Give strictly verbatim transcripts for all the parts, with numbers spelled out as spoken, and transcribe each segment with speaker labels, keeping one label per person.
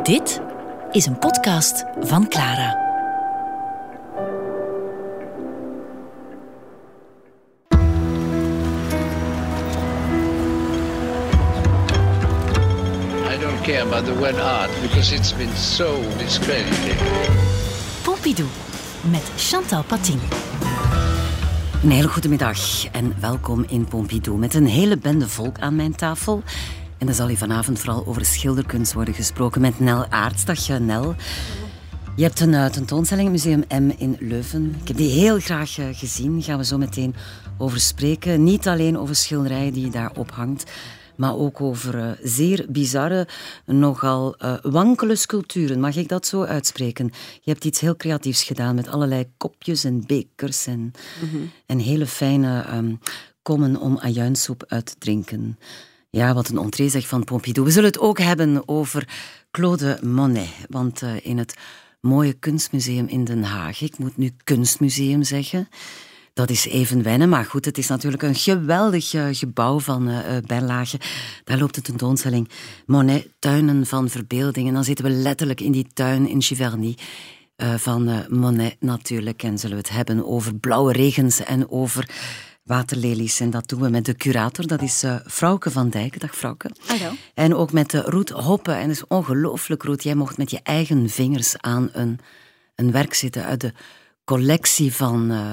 Speaker 1: Dit is een podcast van Clara.
Speaker 2: I don't care about the word art because it's been so discredited.
Speaker 1: Pompidou met Chantal Patin.
Speaker 3: Een hele goede middag en welkom in Pompidou met een hele bende volk aan mijn tafel. En er zal hier vanavond vooral over schilderkunst worden gesproken met Nel Aerts. Dag Nel. Je hebt een uh, tentoonstelling, Museum M in Leuven. Ik heb die heel graag uh, gezien. Daar gaan we zo meteen over spreken. Niet alleen over schilderijen die je daar ophangt, maar ook over uh, zeer bizarre, nogal uh, wankele sculpturen. Mag ik dat zo uitspreken? Je hebt iets heel creatiefs gedaan met allerlei kopjes en bekers en, mm-hmm. en hele fijne um, kommen om ajuinsoep uit te drinken. Ja, wat een entree zeg van Pompidou. We zullen het ook hebben over Claude Monet. Want uh, in het mooie kunstmuseum in Den Haag, ik moet nu kunstmuseum zeggen, dat is even wennen, maar goed, het is natuurlijk een geweldig uh, gebouw van uh, Berlage. Daar loopt de tentoonstelling Monet, tuinen van verbeelding. En dan zitten we letterlijk in die tuin in Giverny uh, van uh, Monet natuurlijk. En zullen we het hebben over blauwe regens en over waterlelies. En dat doen we met de curator, dat is uh, Frauke van Dijk. Dag Frauke.
Speaker 4: Hallo. En
Speaker 3: ook met uh, Ruud Hoppe. En dat is ongelooflijk, Ruud. Jij mocht met je eigen vingers aan een, een werk zitten uit de collectie van uh,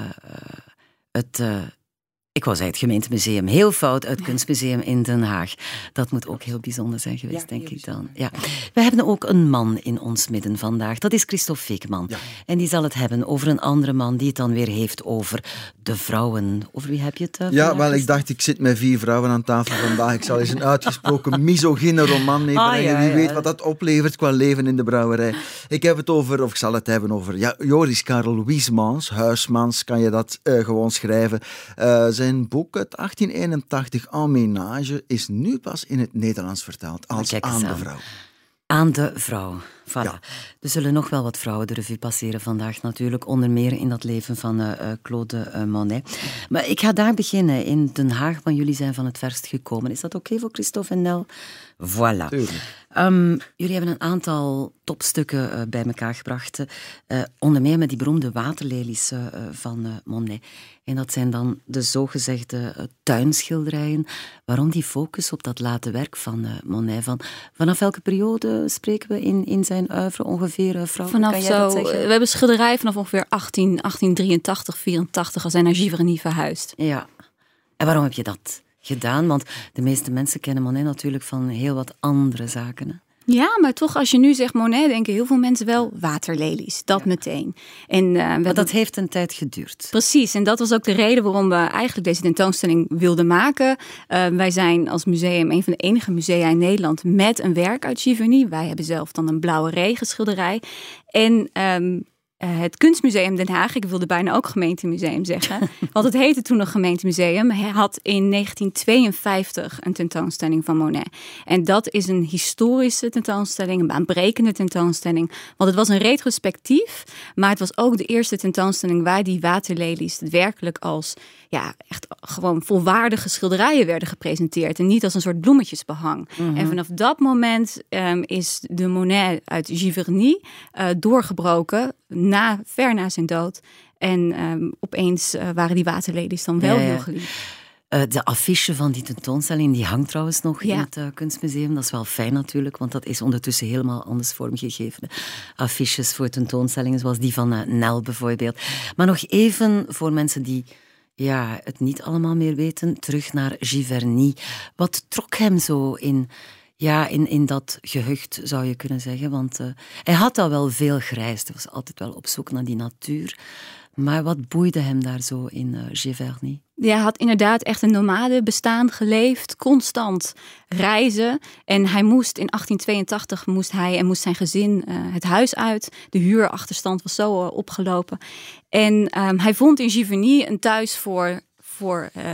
Speaker 3: het... Uh, Ik wou zeggen het gemeentemuseum, heel fout, uit het kunstmuseum in Den Haag. Dat moet ook heel bijzonder zijn geweest, ja, denk ik dan. Ja. We hebben ook een man in ons midden vandaag, dat is Christophe Feekman. Ja. En die zal het hebben over een andere man die het dan weer heeft over de vrouwen. Over wie heb je het? Uh,
Speaker 5: ja, wel, ik dacht, ik zit met vier vrouwen aan tafel vandaag. Ik zal eens een uitgesproken misogyne roman meebrengen. Ah, ja, ja. Wie weet wat dat oplevert qua leven in de brouwerij. Ik heb het over, of ik zal het hebben over ja, Joris Karel Huysmans. Huysmans kan je dat uh, gewoon schrijven. Uh, Zijn boek uit achttien eenentachtig, En Ménage, is nu pas in het Nederlands vertaald als Aan de Vrouw.
Speaker 3: Aan de Vrouw. Voilà.
Speaker 5: Ja.
Speaker 3: Er zullen nog wel wat vrouwen de revue passeren vandaag natuurlijk, onder meer in dat leven van uh, Claude uh, Monet. Maar ik ga daar beginnen, in Den Haag, want jullie zijn van het verst gekomen. Is dat oké okay voor Christophe en Nel? Voilà. Um, jullie hebben een aantal topstukken uh, bij elkaar gebracht, uh, onder meer met die beroemde waterlelies uh, van uh, Monet. En dat zijn dan de zogezegde uh, tuinschilderijen. Waarom die focus op dat late werk van uh, Monet? Van, vanaf welke periode spreken we in, in zijn oeuvre ongeveer, uh, vrouw?
Speaker 4: Vanaf
Speaker 3: kan jij
Speaker 4: zo,
Speaker 3: dat zeggen?
Speaker 4: We hebben schilderijen vanaf ongeveer achttien, achttien drieëntachtig, vierentachtig als hij naar Giverny verhuist.
Speaker 3: Ja. En waarom heb je dat gedaan? Want de meeste mensen kennen Monet natuurlijk van heel wat andere zaken. Hè?
Speaker 4: Ja, maar toch, als je nu zegt Monet, denken heel veel mensen wel waterlelies. Dat ja. meteen. En, uh,
Speaker 3: maar
Speaker 4: dat
Speaker 3: het heeft een tijd geduurd.
Speaker 4: Precies, en dat was ook de reden waarom we eigenlijk deze tentoonstelling wilden maken. Uh, wij zijn als museum een van de enige musea in Nederland met een werk uit Giverny. Wij hebben zelf dan een blauwe regenschilderij. En Um, Uh, het Kunstmuseum Den Haag, ik wilde bijna ook gemeentemuseum zeggen, want het heette toen nog gemeentemuseum, hij had in negentien tweeënvijftig een tentoonstelling van Monet. En dat is een historische tentoonstelling, een baanbrekende tentoonstelling, want het was een retrospectief, maar het was ook de eerste tentoonstelling waar die waterlelies werkelijk als ja, echt gewoon volwaardige schilderijen werden gepresenteerd en niet als een soort bloemetjesbehang. Mm-hmm. En vanaf dat moment um, is de Monet uit Giverny uh, doorgebroken, na, ver na zijn dood. En um, opeens uh, waren die waterlelies dan wel ja, ja. heel geliefd.
Speaker 3: Uh, de affiche van die tentoonstelling die hangt trouwens nog ja. in het uh, kunstmuseum. Dat is wel fijn natuurlijk, want dat is ondertussen helemaal anders vormgegeven. Affiches voor tentoonstellingen zoals die van uh, Nel bijvoorbeeld. Maar nog even voor mensen die ja, het niet allemaal meer weten, terug naar Giverny. Wat trok hem zo in... Ja, in, in dat gehucht zou je kunnen zeggen. Want uh, hij had al wel veel gereisd. Hij was altijd wel op zoek naar die natuur. Maar wat boeide hem daar zo in uh, Giverny?
Speaker 4: Ja, hij had inderdaad echt een nomade bestaan geleefd. Constant reizen. En hij moest in achttien tweeëntachtig moest hij en moest zijn gezin uh, het huis uit. De huurachterstand was zo uh, opgelopen. En um, hij vond in Giverny een thuis voor... voor uh,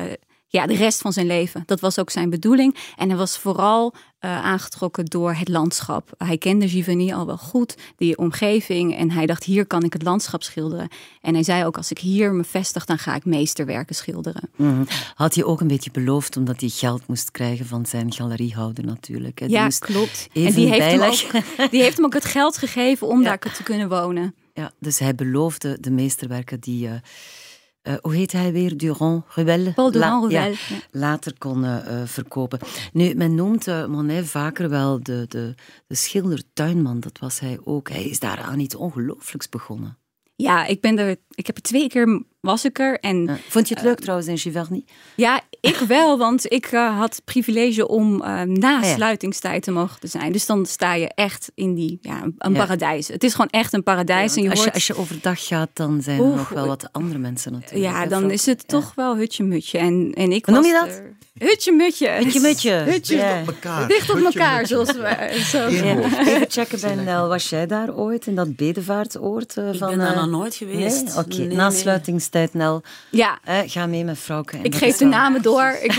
Speaker 4: ja, de rest van zijn leven. Dat was ook zijn bedoeling. En hij was vooral uh, aangetrokken door het landschap. Hij kende Giverny al wel goed, die omgeving. En hij dacht, hier kan ik het landschap schilderen. En hij zei ook, als ik hier me vestig, dan ga ik meesterwerken schilderen.
Speaker 3: Mm-hmm. Had hij ook een beetje beloofd, omdat hij geld moest krijgen van zijn galeriehouder natuurlijk. Hè? Die
Speaker 4: ja, klopt. En die heeft, hem ook, die heeft hem ook het geld gegeven om ja. daar te kunnen wonen.
Speaker 3: Ja, dus hij beloofde de meesterwerken die... Uh, Uh, hoe heet hij weer? Durand-Ruel?
Speaker 4: Paul Durand-Ruel.
Speaker 3: La, ja, ja. Later kon uh, verkopen. Nu, men noemt uh, Monet vaker wel de, de, de schilder-tuinman. Dat was hij ook. Hij is daaraan iets ongelooflijks begonnen.
Speaker 4: Ja, ik ben er. Ik heb er twee keer was ik er. En,
Speaker 3: ja. Vond je het leuk uh, trouwens in Giverny?
Speaker 4: Ja, ik wel, want ik uh, had het privilege om uh, na ah, ja. sluitingstijd te mogen te zijn. Dus dan sta je echt in die, ja, een ja. paradijs. Het is gewoon echt een paradijs. Ja, en je
Speaker 3: als,
Speaker 4: hoort...
Speaker 3: je, als je overdag gaat, dan zijn
Speaker 4: Oeh,
Speaker 3: er nog wel wat andere mensen natuurlijk.
Speaker 4: Ja, dan vrouw. is het ja. toch wel hutje-mutje. En, en ik
Speaker 3: Hoe
Speaker 4: was
Speaker 3: noem je dat?
Speaker 4: Er... Hutje-mutje.
Speaker 3: Hutje-mutje.
Speaker 4: Hutje.
Speaker 5: Dicht op elkaar.
Speaker 4: Dicht op elkaar, zoals we... Zo.
Speaker 3: Ja. Even checken bij Nel. Was jij daar ooit, in dat bedevaartsoord? Uh,
Speaker 6: ik
Speaker 3: van,
Speaker 6: ben daar
Speaker 3: uh...
Speaker 6: nog nooit geweest.
Speaker 3: Nee? Oké, okay.
Speaker 6: nee,
Speaker 3: na
Speaker 6: nee.
Speaker 3: sluitingstijd, Nel.
Speaker 4: Ja.
Speaker 3: Uh, ga mee met Frauke.
Speaker 4: Ik geef de namen door. Ik...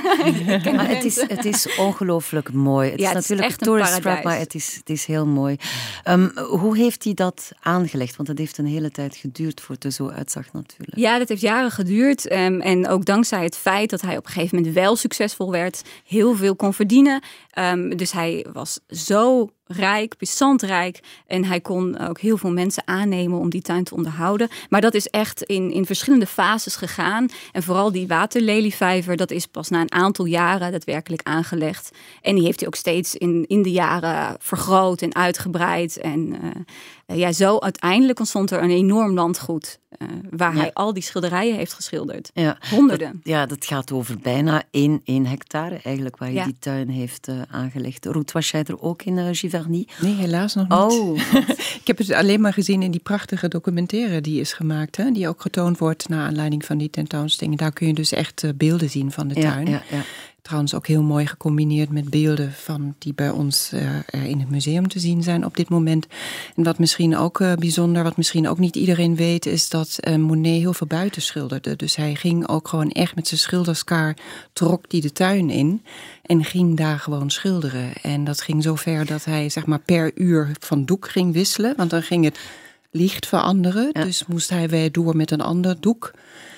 Speaker 3: Ja. Maar het is, het is ongelooflijk mooi. Het
Speaker 4: ja,
Speaker 3: is
Speaker 4: het
Speaker 3: natuurlijk
Speaker 4: is echt
Speaker 3: een tourist trap, maar het is, het is heel mooi. Um, hoe heeft hij dat aangelegd? Want dat heeft een hele tijd geduurd voordat het er zo uitzag natuurlijk.
Speaker 4: Ja, dat heeft jaren geduurd. Um, en ook dankzij het feit dat hij op een gegeven moment wel succesvol werd, heel veel kon verdienen. Um, dus hij was zo rijk, bizant rijk. En hij kon ook heel veel mensen aannemen om die tuin te onderhouden. Maar dat is echt in, in verschillende fases gegaan. En vooral die waterlelievijver, dat is pas na een aantal jaren daadwerkelijk aangelegd. En die heeft hij ook steeds in, in de jaren vergroot en uitgebreid. En uh, ja, zo uiteindelijk ontstond er een enorm landgoed. Uh, waar ja. hij al die schilderijen heeft geschilderd.
Speaker 3: Ja.
Speaker 4: Honderden.
Speaker 3: Dat, ja, dat gaat over bijna één, één hectare eigenlijk, waar je
Speaker 4: ja.
Speaker 3: die tuin heeft uh, aangelegd. Ruth, was jij er ook in uh, Giverny?
Speaker 7: Nee, helaas nog niet.
Speaker 3: Oh.
Speaker 7: Ik heb het alleen maar gezien in die prachtige documentaire die is gemaakt. Hè, die ook getoond wordt naar aanleiding van die tentoonstelling. Daar kun je dus echt uh, beelden zien van de tuin.
Speaker 3: Ja, ja, ja.
Speaker 7: Trouwens ook heel mooi gecombineerd met beelden van die bij ons uh, in het museum te zien zijn op dit moment. En wat misschien ook uh, bijzonder, wat misschien ook niet iedereen weet, is dat uh, Monet heel veel buiten schilderde. Dus hij ging ook gewoon echt met zijn schilderskaar, trok die de tuin in en ging daar gewoon schilderen. En dat ging zo ver dat hij zeg maar per uur van doek ging wisselen, want dan ging het licht veranderen. Ja. Dus moest hij weer door met een ander doek.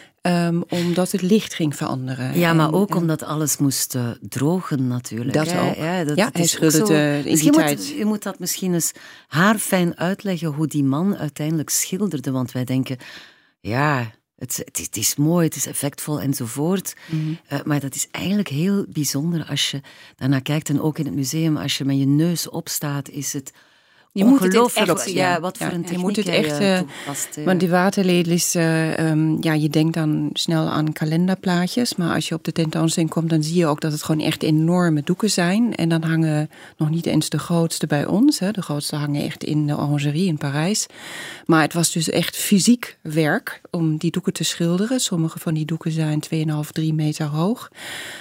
Speaker 7: Um, omdat het licht ging veranderen.
Speaker 3: Ja,
Speaker 7: en,
Speaker 3: maar ook
Speaker 7: en,
Speaker 3: omdat alles moest uh, drogen natuurlijk.
Speaker 7: Dat
Speaker 3: ja,
Speaker 7: ook.
Speaker 3: Ja, dat,
Speaker 7: ja
Speaker 3: dat
Speaker 7: hij
Speaker 3: is
Speaker 7: schilderde in die
Speaker 3: moet,
Speaker 7: tijd.
Speaker 3: Je moet dat misschien eens haarfijn uitleggen hoe die man uiteindelijk schilderde. Want wij denken, ja, het, het, is, het is mooi, het is effectvol enzovoort. Mm-hmm. Uh, maar dat is eigenlijk heel bijzonder als je daarnaar kijkt. En ook in het museum, als je met je neus opstaat, is het...
Speaker 4: Je moet het echt
Speaker 3: zien. Ja, wat voor
Speaker 7: ja,
Speaker 3: een techniek
Speaker 7: je moet het echt,
Speaker 3: uh,
Speaker 7: toepast. Uh. Want die waterlelies, uh, um, ja, je denkt dan snel aan kalenderplaatjes. Maar als je op de tentoonstelling komt, dan zie je ook dat het gewoon echt enorme doeken zijn. En dan hangen nog niet eens de grootste bij ons. Hè. De grootste hangen echt in de Orangerie in Parijs. Maar het was dus echt fysiek werk om die doeken te schilderen. Sommige van die doeken zijn twee komma vijf, drie meter hoog.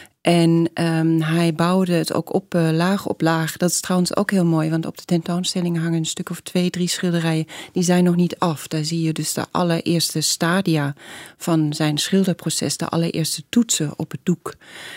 Speaker 7: En um, hij bouwde het ook op uh, laag op laag. Dat is trouwens ook heel mooi, want op de tentoonstelling hangen een stuk of twee, drie schilderijen. Die zijn nog niet af. Daar zie je dus de allereerste stadia van zijn schilderproces. De allereerste toetsen op het doek.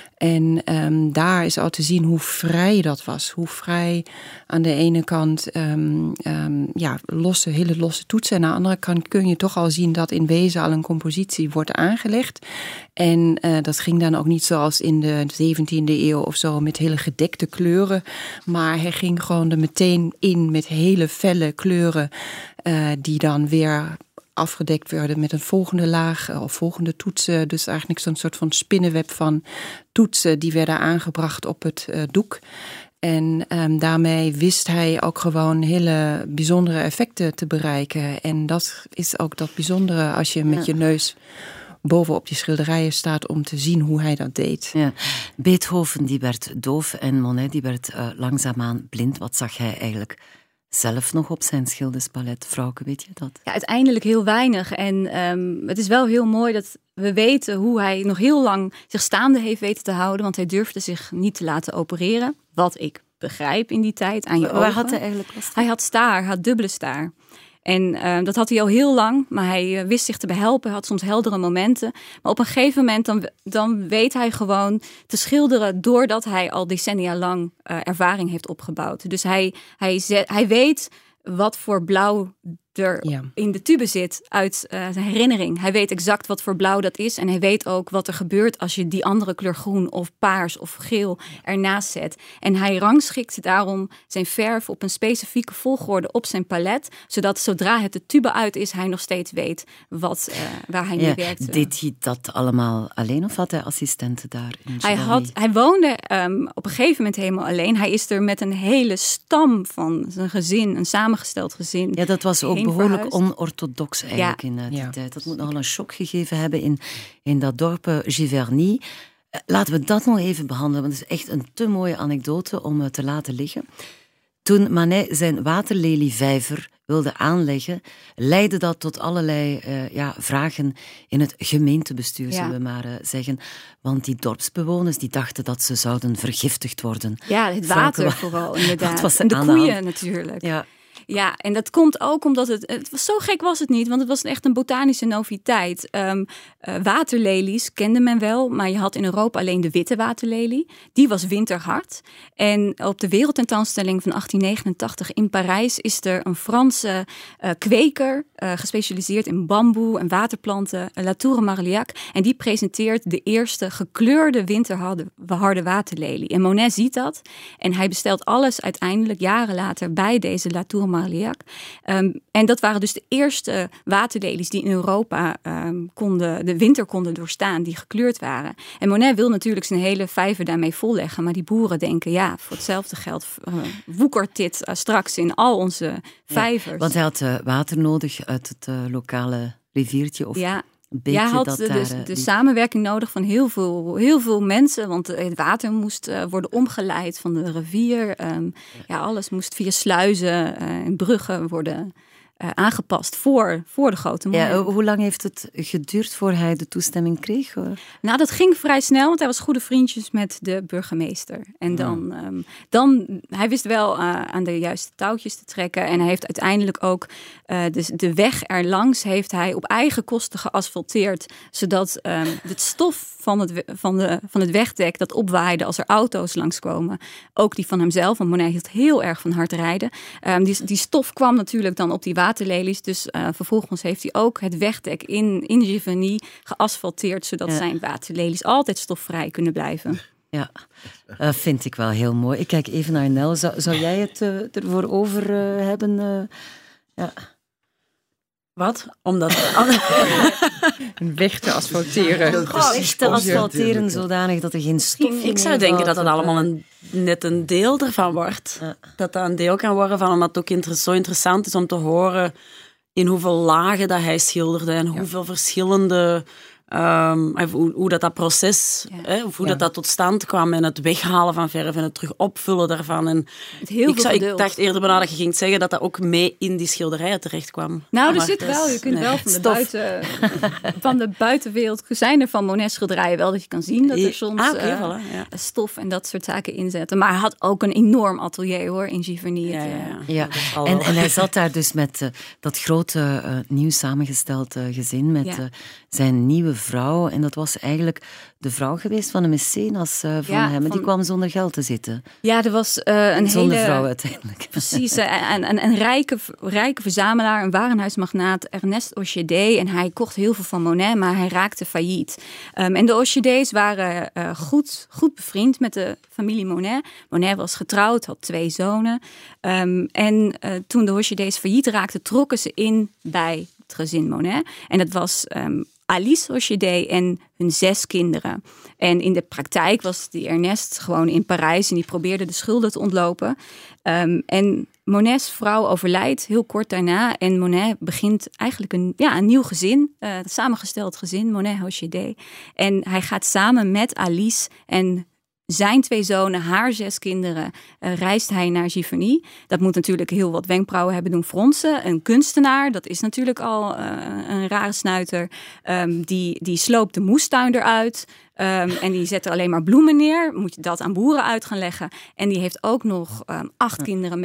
Speaker 7: En um, daar is al te zien hoe vrij dat was. Hoe vrij aan de ene kant um, um, ja, losse, hele losse toetsen. En aan de andere kant kun je toch al zien dat in wezen al een compositie wordt aangelegd. En uh, dat ging dan ook niet zoals in de zeventiende eeuw of zo met hele gedekte kleuren. Maar hij ging gewoon er meteen in met hele felle kleuren uh, die dan weer afgedekt werden met een volgende laag of volgende toetsen. Dus eigenlijk zo'n soort van spinnenweb van toetsen die werden aangebracht op het uh, doek. En um, daarmee wist hij ook gewoon hele bijzondere effecten te bereiken. En dat is ook dat bijzondere als je met ja. je neus bovenop die schilderijen staat om te zien hoe hij dat deed.
Speaker 3: Ja. Beethoven die werd doof en Monet die werd uh, langzaamaan blind. Wat zag hij eigenlijk zelf nog op zijn schilderspalet? Frauke, weet je dat?
Speaker 4: Ja, uiteindelijk heel weinig. En um, het is wel heel mooi dat we weten hoe hij nog heel lang zich staande heeft weten te houden. Want hij durfde zich niet te laten opereren. Wat ik begrijp in die tijd aan je
Speaker 3: Waar
Speaker 4: ogen.
Speaker 3: had hij eigenlijk last van?
Speaker 4: Hij had staar, had dubbele staar. En uh, dat had hij al heel lang, maar hij uh, wist zich te behelpen. Hij had soms heldere momenten. Maar op een gegeven moment dan, dan weet hij gewoon te schilderen doordat hij al decennia lang uh, ervaring heeft opgebouwd. Dus hij, hij, zet, hij weet wat voor blauw er ja. in de tube zit uit uh, zijn herinnering. Hij weet exact wat voor blauw dat is. En hij weet ook wat er gebeurt als je die andere kleur groen of paars of geel ernaast zet. En hij rangschikt daarom zijn verf op een specifieke volgorde op zijn palet. Zodat zodra het de tube uit is, hij nog steeds weet wat, uh, waar hij ja, mee werkt.
Speaker 3: Deed hij dat allemaal alleen of had hij assistenten daar? In
Speaker 4: hij, had, hij woonde um, op een gegeven moment helemaal alleen. Hij is er met een hele stam van zijn gezin, een samengesteld gezin.
Speaker 3: Ja, dat was ook behoorlijk onorthodox eigenlijk ja. in uh, die
Speaker 4: ja.
Speaker 3: tijd. Dat moet nogal een shock gegeven hebben in, in dat dorp uh, Giverny. Uh, laten we dat nog even behandelen, want het is echt een te mooie anekdote om uh, te laten liggen. Toen Manet zijn waterlelievijver wilde aanleggen, leidde dat tot allerlei uh, ja, vragen in het gemeentebestuur, ja. zullen we maar uh, zeggen. Want die dorpsbewoners die dachten dat ze zouden vergiftigd worden.
Speaker 4: Ja, het water Frank, vooral inderdaad.
Speaker 3: Was
Speaker 4: en de koeien
Speaker 3: hand.
Speaker 4: natuurlijk.
Speaker 3: Ja.
Speaker 4: Ja, en dat komt ook omdat het, het was zo gek was het niet, want het was echt een botanische noviteit. Um, uh, waterlelies kende men wel, maar je had in Europa alleen de witte waterlelie. Die was winterhard. En op de wereldtentoonstelling van achttien negenentachtig in Parijs is er een Franse uh, kweker, uh, gespecialiseerd in bamboe en waterplanten, uh, Latour Marliac. En die presenteert de eerste gekleurde winterharde harde waterlelie. En Monet ziet dat en hij bestelt alles uiteindelijk jaren later bij deze Latour Marliac. Um, en dat waren dus de eerste waterlelies die in Europa um, konden, de winter konden doorstaan, die gekleurd waren. En Monet wil natuurlijk zijn hele vijver daarmee volleggen, maar die boeren denken, ja, voor hetzelfde geld uh, woekert dit uh, straks in al onze vijvers.
Speaker 3: Ja, want hij had uh, water nodig uit het uh, lokale riviertje of...
Speaker 4: Ja.
Speaker 3: Beetje
Speaker 4: ja, had
Speaker 3: dat
Speaker 4: de,
Speaker 3: daar,
Speaker 4: de, de
Speaker 3: die...
Speaker 4: samenwerking nodig van heel veel, heel veel mensen. Want het water moest uh, worden omgeleid van de rivier. Um, ja, alles moest via sluizen uh, en bruggen worden uh, aangepast voor, voor de grote Monet.
Speaker 3: Ja, hoe lang heeft het geduurd voor hij de toestemming kreeg? Hoor?
Speaker 4: Nou, dat ging vrij snel, want hij was goede vriendjes met de burgemeester. En dan, ja. um, dan hij wist wel uh, aan de juiste touwtjes te trekken. En hij heeft uiteindelijk ook uh, de, de weg erlangs heeft hij op eigen kosten geasfalteerd. Zodat um, het stof van het, van, de, van het wegdek dat opwaaide als er auto's langskomen. Ook die van hemzelf, want Monet hield heel erg van hard rijden. Um, die, die stof kwam natuurlijk dan op die waterlelies. Dus uh, vervolgens heeft hij ook het wegdek in, in Giverny geasfalteerd. Zodat ja. zijn waterlelies altijd stofvrij kunnen blijven.
Speaker 3: Ja, uh, vind ik wel heel mooi. Ik kijk even naar Nel. Zou, zou jij het uh, ervoor over uh, hebben? Uh, ja.
Speaker 6: Wat? Omdat
Speaker 7: een weg te asfalteren.
Speaker 3: Oh, echt te asfalteren zodanig dat er geen stof
Speaker 6: Ik zou denken dat dat allemaal een, net een deel ervan wordt. Ja. Dat dat een deel kan worden van, omdat het ook inter- zo interessant is om te horen in hoeveel lagen dat hij schilderde en hoeveel ja. verschillende... Um, hoe, hoe dat, dat proces, ja. hè, of hoe ja. dat, dat tot stand kwam en het weghalen van verf en het terug opvullen daarvan. En
Speaker 4: heel
Speaker 6: ik, zou,
Speaker 4: veel
Speaker 6: ik dacht eerder bijna dat je ging zeggen dat dat ook mee in die schilderijen terecht kwam.
Speaker 4: Nou, er zit wel. Je kunt nee. wel van de, buiten, van de buitenwereld zijn er van Monet schilderijen wel dat je kan zien dat er soms
Speaker 6: ah, okay,
Speaker 4: uh,
Speaker 6: voilà, ja.
Speaker 4: stof en dat soort zaken inzetten. Maar hij had ook een enorm atelier hoor in Giverny.
Speaker 6: Ja, ja,
Speaker 3: ja. ja. En, en hij zat daar dus met uh, dat grote uh, nieuw samengesteld uh, gezin met ja. uh, zijn nieuwe vrouw. En dat was eigenlijk de vrouw geweest van een mecenas uh, van ja, hem. En van... die kwam zonder geld te zitten.
Speaker 4: Ja, er was uh, een
Speaker 3: zonder
Speaker 4: hele...
Speaker 3: vrouw uiteindelijk.
Speaker 4: Precies. Een, een, een rijke, rijke verzamelaar, een warenhuismagnaat, Ernest Ochedé. En hij kocht heel veel van Monet, maar hij raakte failliet. Um, en de Ochedés waren uh, goed, goed bevriend met de familie Monet. Monet was getrouwd, had twee zonen. Um, en uh, toen de Ochedés failliet raakten, trokken ze in bij het gezin Monet. En dat was... Um, Alice Ochedé en hun zes kinderen. En in de praktijk was die Ernest gewoon in Parijs en die probeerde de schulden te ontlopen. Um, en Monets vrouw overlijdt heel kort daarna en Monet begint eigenlijk een, ja, een nieuw gezin, uh, een samengesteld gezin, Monet Ochedé. En hij gaat samen met Alice en zijn twee zonen, haar zes kinderen, uh, reist hij naar Giverny. Dat moet natuurlijk heel wat wenkbrauwen hebben doen fronsen. Een kunstenaar, dat is natuurlijk al uh, een rare snuiter. Um, die, die sloopt de moestuin eruit. Um, en die zet er alleen maar bloemen neer. Moet je dat aan boeren uit gaan leggen. En die heeft ook nog um, acht kinderen met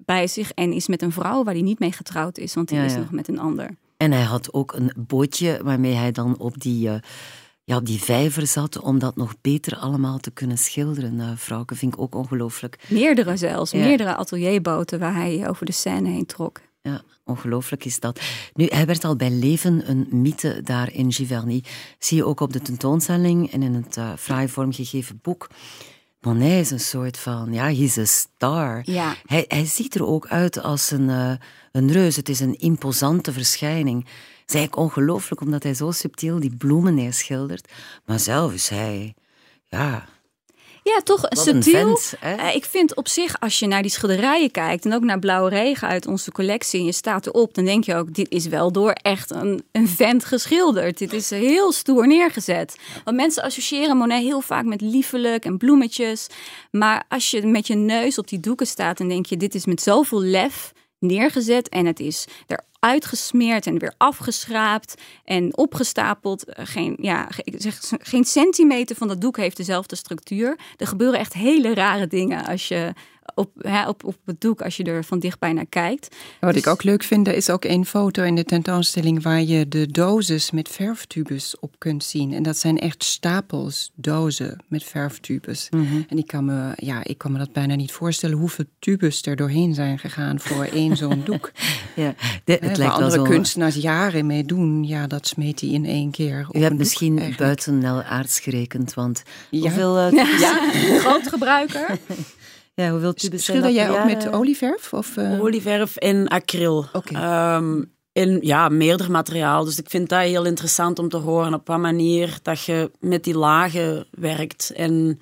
Speaker 4: bij zich en is met een vrouw waar hij niet mee getrouwd is, want die
Speaker 3: Ja,
Speaker 4: is
Speaker 3: ja.
Speaker 4: nog met een ander.
Speaker 3: En hij had ook een bootje waarmee hij dan op die, uh, ja, die vijver zat om dat nog beter allemaal te kunnen schilderen. Uh, Frauke, vind ik ook ongelooflijk.
Speaker 4: Meerdere zelfs,
Speaker 3: Ja.
Speaker 4: meerdere atelierboten waar hij over de Seine heen trok.
Speaker 3: Ja, ongelooflijk is dat. Nu, hij werd al bij leven een mythe daar in Giverny. Zie je ook op de tentoonstelling en in het uh, fraai vormgegeven boek. Monet is een soort van, ja, he's a star.
Speaker 4: Ja.
Speaker 3: Hij, hij ziet er ook uit als een, uh, een reus. Het is een imposante verschijning. Het is eigenlijk ongelooflijk, omdat hij zo subtiel die bloemen neerschildert. Maar zelf is hij, ja...
Speaker 4: Ja, toch
Speaker 3: Wat een
Speaker 4: subtiel.
Speaker 3: vent, hè?
Speaker 4: Uh, ik vind op zich, als je naar die schilderijen kijkt en ook naar Blauwe Regen uit onze collectie en je staat erop, dan denk je ook, dit is wel door echt een, een vent geschilderd. Dit is heel stoer neergezet. Want mensen associëren Monet heel vaak met liefelijk en bloemetjes. Maar als je met je neus op die doeken staat, dan denk je, dit is met zoveel lef neergezet en het is eruit gesmeerd en weer afgeschraapt en opgestapeld. Geen, ja, ik zeg, geen centimeter van dat doek heeft dezelfde structuur. Er gebeuren echt hele rare dingen als je op, hè, op, op het doek, als je er van dichtbij naar kijkt.
Speaker 7: Wat
Speaker 4: Dus-
Speaker 7: ik ook leuk vind, er is ook één foto in de tentoonstelling waar je de dozes met verftubes op kunt zien. En dat zijn echt stapels dozen met verftubes.
Speaker 3: Mm-hmm.
Speaker 7: En ik kan, me, ja, ik kan me dat bijna niet voorstellen hoeveel tubes er doorheen zijn gegaan voor één zo'n doek.
Speaker 3: Ja, de, het
Speaker 7: Hè,
Speaker 3: lijkt
Speaker 7: waar
Speaker 3: wel
Speaker 7: andere
Speaker 3: zo...
Speaker 7: kunstenaars jaren mee doen, ja, dat smeet hij in één keer. op
Speaker 3: U hebt
Speaker 7: een doek
Speaker 3: misschien
Speaker 7: eigenlijk.
Speaker 3: buiten Nel Aarts gerekend, want
Speaker 7: Ja.
Speaker 3: hoeveel, uh, tubes,
Speaker 4: Ja, groot gebruiker.
Speaker 3: ja, hoeveel tubes zijn
Speaker 7: Schilder
Speaker 3: dat
Speaker 7: jij
Speaker 3: per
Speaker 7: ook
Speaker 3: jaar,
Speaker 7: met
Speaker 3: uh?
Speaker 7: olieverf? Of, uh...
Speaker 6: Olieverf en acryl.
Speaker 7: Oké.
Speaker 6: Ehm, en ja, meerder materiaal. Dus ik vind dat heel interessant om te horen op wat manier dat je met die lagen werkt. En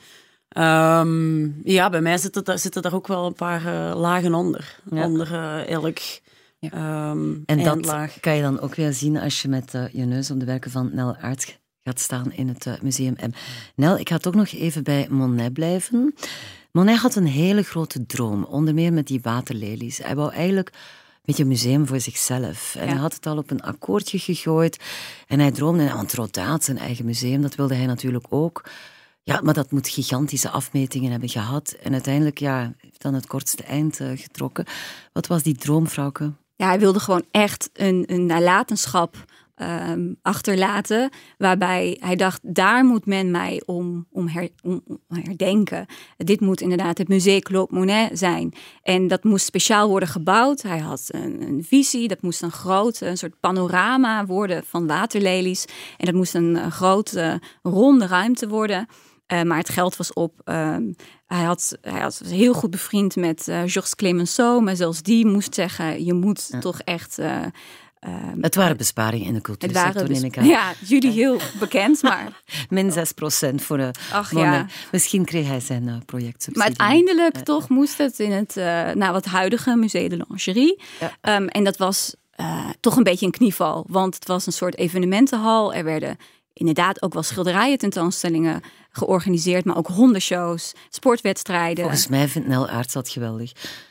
Speaker 6: um, ja, bij mij zitten, daar, zitten daar ook wel een paar uh, lagen onder.
Speaker 3: Ja.
Speaker 6: Onder uh, elk
Speaker 7: Ja.
Speaker 6: um,
Speaker 3: En dat
Speaker 6: eindlaag.
Speaker 3: kan je dan ook weer zien als je met uh, je neus op de werken van Nel Aarts gaat staan in het uh, Museum M. Nel, ik ga toch nog even bij Monet blijven. Monet had een hele grote droom, onder meer met die waterlelies. Hij wou eigenlijk een beetje een museum voor zichzelf. En
Speaker 4: Ja.
Speaker 3: hij had het al op een akkoordje gegooid. En hij droomde, want Rodin, zijn eigen museum, dat wilde hij natuurlijk ook. Ja, maar dat moet gigantische afmetingen hebben gehad. En uiteindelijk, ja, heeft dan het kortste eind uh, getrokken. Wat was die droom, Frauke?
Speaker 4: Ja, hij wilde gewoon echt een, een nalatenschap um, achterlaten. Waarbij hij dacht, daar moet men mij om, om, her, om, om herdenken. Dit moet inderdaad het Musée Claude Monet zijn. En dat moest speciaal worden gebouwd. Hij had een, een visie. Dat moest een groot, een soort panorama worden van waterlelies. En dat moest een, een grote, ronde ruimte worden. Uh, maar het geld was op. Uh, hij, had, hij had, was heel goed bevriend met uh, Georges Clemenceau. Maar zelfs die moest zeggen, je moet ja. toch echt... Uh, uh,
Speaker 3: het waren besparingen in de cultuursector, neem ik aan.
Speaker 4: Ja, jullie heel bekend, maar...
Speaker 3: Min zes procent voor de
Speaker 4: Ach,
Speaker 3: Monet.
Speaker 4: ja.
Speaker 3: Misschien kreeg hij zijn uh, projectsubsidie.
Speaker 4: Maar uiteindelijk
Speaker 3: ja.
Speaker 4: toch moest het in het, uh, nou, wat huidige Musée de Lingerie.
Speaker 3: Ja.
Speaker 4: Um, en dat was uh, toch een beetje een knieval. Want het was een soort evenementenhal. Er werden... inderdaad ook wel schilderijen tentoonstellingen georganiseerd, maar ook hondenshows, sportwedstrijden.
Speaker 3: Volgens mij vindt Nel Aarts dat geweldig.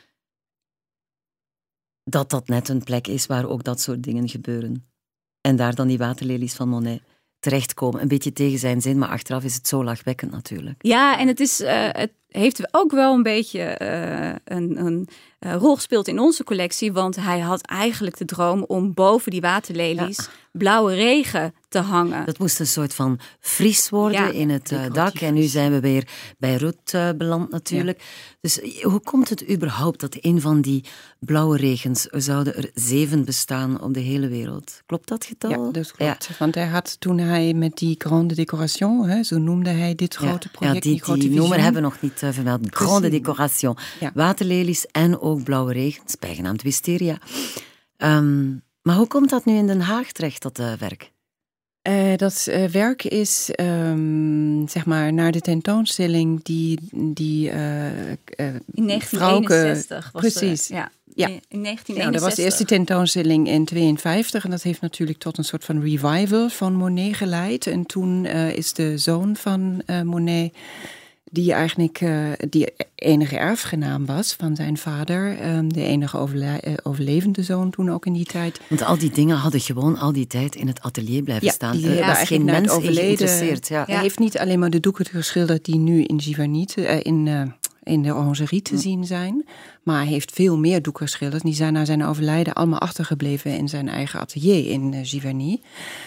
Speaker 3: Dat dat net een plek is waar ook dat soort dingen gebeuren. En daar dan die waterlelies van Monet terechtkomen. Een beetje tegen zijn zin, maar achteraf is het zo lachwekkend natuurlijk.
Speaker 4: Ja, en het, is, uh, het heeft ook wel een beetje uh, een, een uh, rol gespeeld in onze collectie, want hij had eigenlijk de droom om boven die waterlelies ja. blauwe regen te hangen.
Speaker 3: Dat moest een soort van fries worden ja, in het uh, dak. En nu zijn we weer bij Ruth uh, beland natuurlijk. Ja. Dus hoe komt het überhaupt dat een van die blauwe regens, er zouden er zeven bestaan op de hele wereld? Klopt dat getal?
Speaker 7: Ja, dat klopt. Ja. Want hij had toen hij met die grande décoration, hè, zo noemde hij dit grote
Speaker 3: ja.
Speaker 7: project.
Speaker 3: Ja, die, die, grote die noemer hebben we nog niet uh, vermeld. Grande décoration. Ja. Waterlelies en ook blauwe regens, bijgenaamd wisteria. Um, maar hoe komt dat nu in Den Haag terecht, dat uh, werk?
Speaker 7: Uh, dat uh, werk is, um, zeg maar, naar de tentoonstelling die... die uh, uh,
Speaker 4: in negentien eenenzestig
Speaker 7: Frauke, was precies.
Speaker 4: Er, ja.
Speaker 7: Ja.
Speaker 4: In negentien eenenzestig.
Speaker 7: Nou, dat was de eerste tentoonstelling in tweeënvijftig en dat heeft natuurlijk tot een soort van revival van Monet geleid. En toen uh, is de zoon van uh, Monet, die eigenlijk uh, die enige erfgenaam was van zijn vader, um, de enige overle- uh, overlevende zoon toen ook in die tijd.
Speaker 3: Want al die dingen hadden gewoon al die tijd in het atelier blijven
Speaker 7: ja,
Speaker 3: staan.
Speaker 7: Die,
Speaker 3: er
Speaker 7: was
Speaker 3: ja, geen mens
Speaker 7: overleden.
Speaker 3: geïnteresseerd. Ja.
Speaker 7: Hij heeft niet alleen maar de doeken geschilderd die nu in Giverny, uh, in uh, in de orangerie te mm. zien zijn. Maar hij heeft veel meer doeken geschilderd. Die zijn na zijn overlijden allemaal achtergebleven in zijn eigen atelier in uh, Giverny.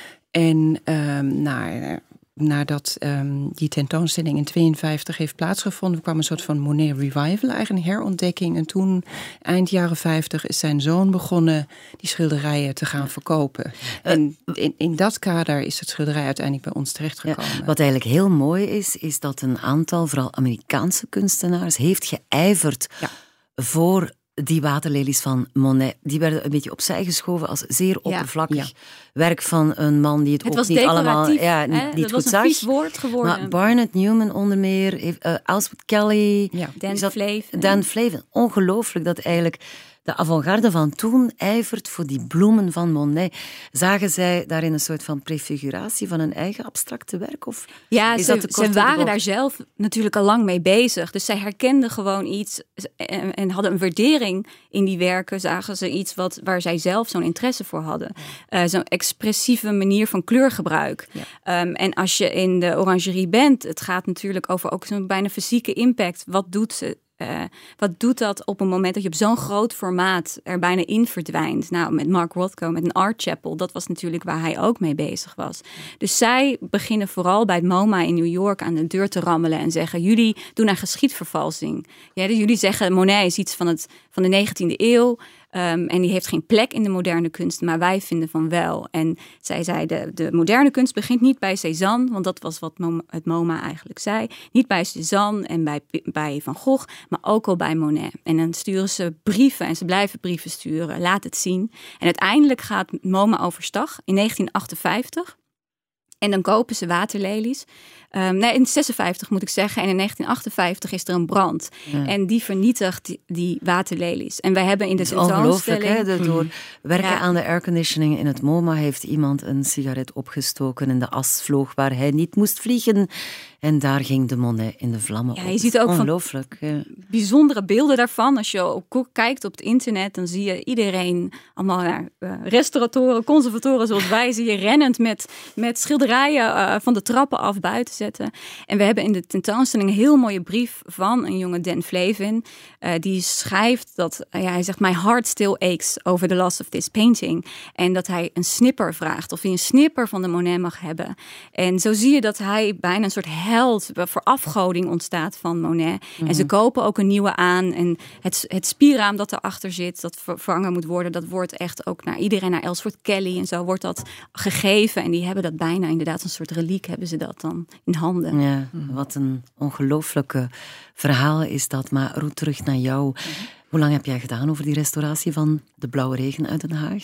Speaker 7: En um, na, nadat um, die tentoonstelling in tweeënvijftig heeft plaatsgevonden, kwam een soort van Monet revival, eigenlijk een herontdekking. En toen, eind jaren vijftig, is zijn zoon begonnen die schilderijen te gaan verkopen. En in, in dat kader is het schilderij uiteindelijk bij ons terechtgekomen.
Speaker 3: Wat eigenlijk heel mooi is, is dat een aantal, vooral Amerikaanse kunstenaars, heeft geijverd ja. voor die waterlelies van Monet. Die werden een beetje opzij geschoven als zeer oppervlakkig ja, ja. werk van een man die het, het ook niet allemaal ja, niet, niet
Speaker 4: dat
Speaker 3: goed
Speaker 4: was
Speaker 3: zag.
Speaker 4: een vies woord geworden.
Speaker 3: Maar Barnett Newman onder meer, uh, Elspeth Kelly,
Speaker 4: ja. Dan Flavin.
Speaker 3: Dan Flavin. Ongelooflijk dat eigenlijk de avant-garde van toen ijvert voor die bloemen van Monet. Zagen zij daarin een soort van prefiguratie van hun eigen abstracte werk? Of
Speaker 4: ja,
Speaker 3: is
Speaker 4: ze,
Speaker 3: dat
Speaker 4: ze waren daar zelf natuurlijk al lang mee bezig. Dus zij herkenden gewoon iets en, en hadden een waardering in die werken. Zagen ze iets wat, waar zij zelf zo'n interesse voor hadden. Uh, zo'n expressieve manier van kleurgebruik. Ja. Um, en als je in de orangerie bent, het gaat natuurlijk over ook zo'n bijna fysieke impact. Wat doet ze? Uh, wat doet dat op een moment dat je op zo'n groot formaat er bijna in verdwijnt? Nou, met Mark Rothko, met een Art Chapel, dat was natuurlijk waar hij ook mee bezig was. Dus zij beginnen vooral bij het MoMA in New York aan de deur te rammelen en zeggen, jullie doen aan geschiedvervalsing. Ja, dus jullie zeggen, Monet is iets van, het, van de negentiende eeuw. Um, en die heeft geen plek in de moderne kunst, maar wij vinden van wel. En zij zei, de, de moderne kunst begint niet bij Cézanne, want dat was wat Mo- het MoMA eigenlijk zei. Niet bij Cézanne en bij, bij Van Gogh, maar ook al bij Monet. En dan sturen ze brieven en ze blijven brieven sturen. Laat het zien. En uiteindelijk gaat MoMA overstag in negentien achtenvijftig. En dan kopen ze waterlelies. Um, nee, in zesenvijftig moet ik zeggen. En in negentien achtenvijftig is er een brand. Ja. En die vernietigt die, die waterlelies. En wij hebben in de tentoonstelling...
Speaker 3: Ongelooflijk, hè? Door werken ja. aan de airconditioning in het MoMA heeft iemand een sigaret opgestoken en de as vloog waar hij niet moest vliegen. En daar ging de Monet in de vlammen
Speaker 4: ja,
Speaker 3: op.
Speaker 4: Je ziet ook
Speaker 3: ongelooflijk.
Speaker 4: Van bijzondere beelden daarvan. Als je ook kijkt op het internet, dan zie je iedereen, allemaal ja, restauratoren, conservatoren zoals wij, zie je rennend met, met schilderijen uh, van de trappen af buiten zetten. En we hebben in de tentoonstelling een heel mooie brief van een jonge Dan Flavin. Uh, die schrijft dat, uh, ja, hij zegt, my heart still aches over the loss of this painting. En dat hij een snipper vraagt, of hij een snipper van de Monet mag hebben. En zo zie je dat hij bijna een soort held voor afgoding ontstaat van Monet. Mm-hmm. En ze kopen ook een nieuwe aan. En het, het spierraam dat erachter zit, dat vervangen moet worden, dat wordt echt ook naar iedereen, naar Elspeth Kelly en zo wordt dat gegeven. En die hebben dat bijna inderdaad een soort reliek, hebben ze dat dan in handen.
Speaker 3: Ja, wat een ongelooflijke verhaal is dat. Maar Ruth, terug naar jou. Mm-hmm. Hoe lang heb jij gedaan over die restauratie van de Blauwe Regen uit Den Haag?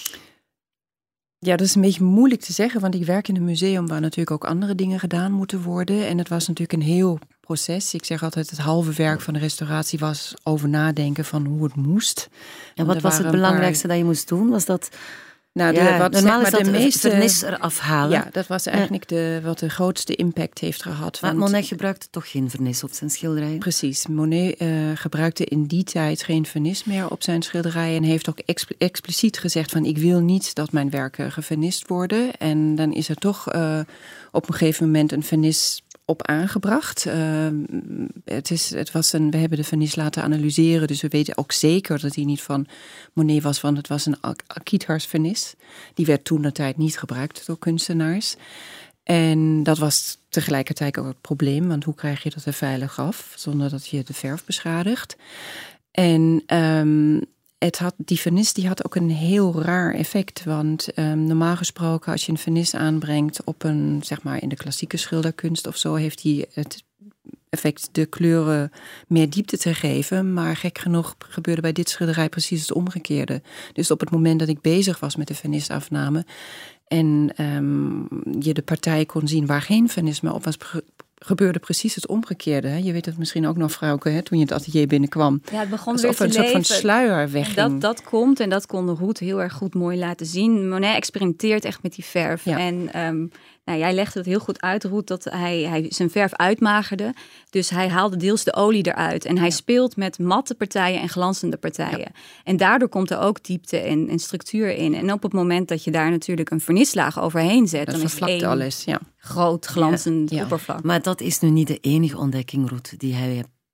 Speaker 7: Ja, dat is een beetje moeilijk te zeggen, want ik werk in een museum waar natuurlijk ook andere dingen gedaan moeten worden. En het was natuurlijk een heel proces. Ik zeg altijd, het halve werk van de restauratie was over nadenken van hoe het moest.
Speaker 3: En wat was het belangrijkste paar... dat je moest doen? Was dat...
Speaker 7: Nou, de,
Speaker 3: ja,
Speaker 7: wat,
Speaker 3: normaal
Speaker 7: zeg maar,
Speaker 3: is dat
Speaker 7: de meeste
Speaker 3: vernis eraf halen.
Speaker 7: Ja, dat was eigenlijk de, wat de grootste impact heeft gehad.
Speaker 3: Maar
Speaker 7: want,
Speaker 3: Monet gebruikte toch geen vernis op zijn schilderijen?
Speaker 7: Precies. Monet uh, gebruikte in die tijd geen vernis meer op zijn schilderijen en heeft ook exp- expliciet gezegd van ik wil niet dat mijn werken gevernist worden. En dan is er toch uh, op een gegeven moment een vernis op aangebracht. Uh, het is, het was een, we hebben de vernis laten analyseren, dus we weten ook zeker dat hij niet van Monet was, want het was een Akithars vernis. Die werd toen de tijd niet gebruikt door kunstenaars. En dat was tegelijkertijd ook het probleem, want hoe krijg je dat er veilig af, zonder dat je de verf beschadigt? En um, Het had, die vernis die had ook een heel raar effect. Want um, normaal gesproken als je een vernis aanbrengt op een, zeg maar in de klassieke schilderkunst of zo, heeft die het effect de kleuren meer diepte te geven. Maar gek genoeg gebeurde bij dit schilderij precies het omgekeerde. Dus op het moment dat ik bezig was met de vernisafname en um, je de partij kon zien waar geen vernis meer op was, gebeurde precies het omgekeerde. Hè? Je weet het misschien ook nog, Frauke, hè? Toen je het atelier binnenkwam.
Speaker 4: Ja, het begon
Speaker 7: weer te leven. Alsof er een soort van sluier wegging.
Speaker 4: Dat, dat komt en dat kon Ruth heel erg goed mooi laten zien. Monet experimenteert echt met die verf. Ja. En um, nou, jij legde het heel goed uit, Ruth, dat hij, hij zijn verf uitmagerde. Dus hij haalde deels de olie eruit. En hij ja. speelt met matte partijen en glanzende partijen. Ja. En daardoor komt er ook diepte en, en structuur in. En op het moment dat je daar natuurlijk een vernislaag overheen zet,
Speaker 7: dat
Speaker 4: dan is het één
Speaker 7: alles, ja.
Speaker 4: groot glanzend
Speaker 3: ja.
Speaker 4: oppervlak.
Speaker 3: Maar dat is nu niet de enige ontdekking, Ruth, die hij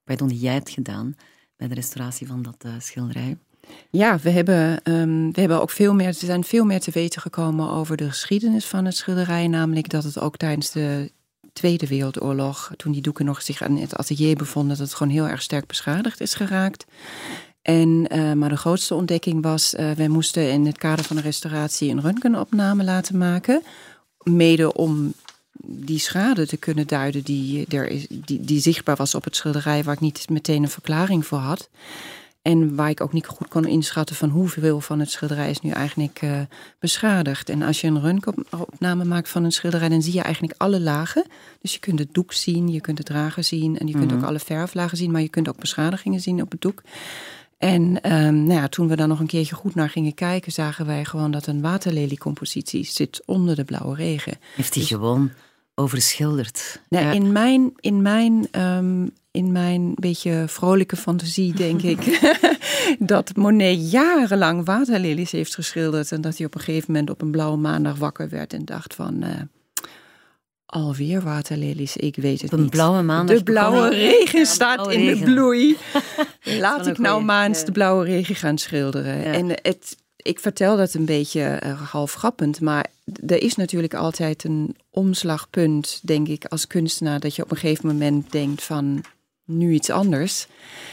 Speaker 3: pardon, die jij hebt gedaan bij de restauratie van dat uh, schilderij.
Speaker 7: Ja, we hebben, um, we hebben ook veel meer, er zijn veel meer te weten gekomen over de geschiedenis van het schilderij. Namelijk dat het ook tijdens de Tweede Wereldoorlog, toen die doeken nog zich aan het atelier bevonden, dat het gewoon heel erg sterk beschadigd is geraakt. En, uh, maar de grootste ontdekking was, uh, wij moesten in het kader van de restauratie een röntgenopname laten maken. Mede om die schade te kunnen duiden die, er is, die, die zichtbaar was op het schilderij, waar ik niet meteen een verklaring voor had. En waar ik ook niet goed kon inschatten van hoeveel van het schilderij is nu eigenlijk uh, beschadigd. En als je een röntgenopname maakt van een schilderij, dan zie je eigenlijk alle lagen. Dus je kunt het doek zien, je kunt het dragen zien en je kunt mm-hmm. ook alle verflagen zien, maar je kunt ook beschadigingen zien op het doek. En um, nou ja, toen we daar nog een keertje goed naar gingen kijken, zagen wij gewoon dat een waterleliecompositie zit onder de blauwe regen.
Speaker 3: Heeft hij
Speaker 7: dus,
Speaker 3: gewoon overschilderd?
Speaker 7: Nou,
Speaker 3: ja.
Speaker 7: In mijn, in mijn, um, in mijn beetje vrolijke fantasie denk ik dat Monet jarenlang waterlelies heeft geschilderd en dat hij op een gegeven moment op een blauwe maandag wakker werd en dacht van, Uh, alweer waterlelies, ik weet het
Speaker 3: op een
Speaker 7: niet.
Speaker 3: blauwe maandag.
Speaker 7: De blauwe regen ja, staat blauwe in regen. De bloei. Laat ik nou maar eens ja. de blauwe regen gaan schilderen. Ja. En het, ik vertel dat een beetje uh, half grappend, maar er is natuurlijk altijd een omslagpunt, denk ik, als kunstenaar, dat je op een gegeven moment denkt van, nu iets anders.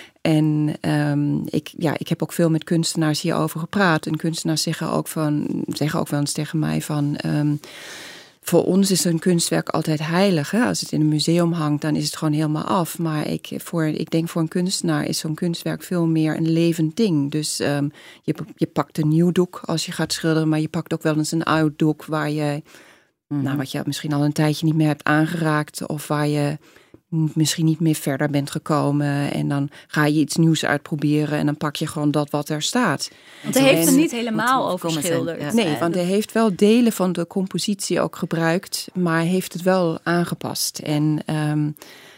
Speaker 7: En um, ik, ja, ik heb ook veel met kunstenaars hierover gepraat. En kunstenaars zeggen ook, van, zeggen ook wel eens tegen mij van, Um, voor ons is een kunstwerk altijd heilig. Hè? Als het in een museum hangt, dan is het gewoon helemaal af. Maar ik, voor, ik denk voor een kunstenaar is zo'n kunstwerk veel meer een levend ding. Dus um, je, je pakt een nieuw doek als je gaat schilderen, maar je pakt ook wel eens een oud doek waar je, mm-hmm. nou, wat je misschien al een tijdje niet meer hebt aangeraakt, of waar je misschien niet meer verder bent gekomen. En dan ga je iets nieuws uitproberen en dan pak je gewoon dat wat er staat.
Speaker 4: Want hij heeft er niet helemaal overschilderd.
Speaker 7: Ja. Nee, want hij heeft wel delen van de compositie ook gebruikt, maar heeft het wel aangepast. En um,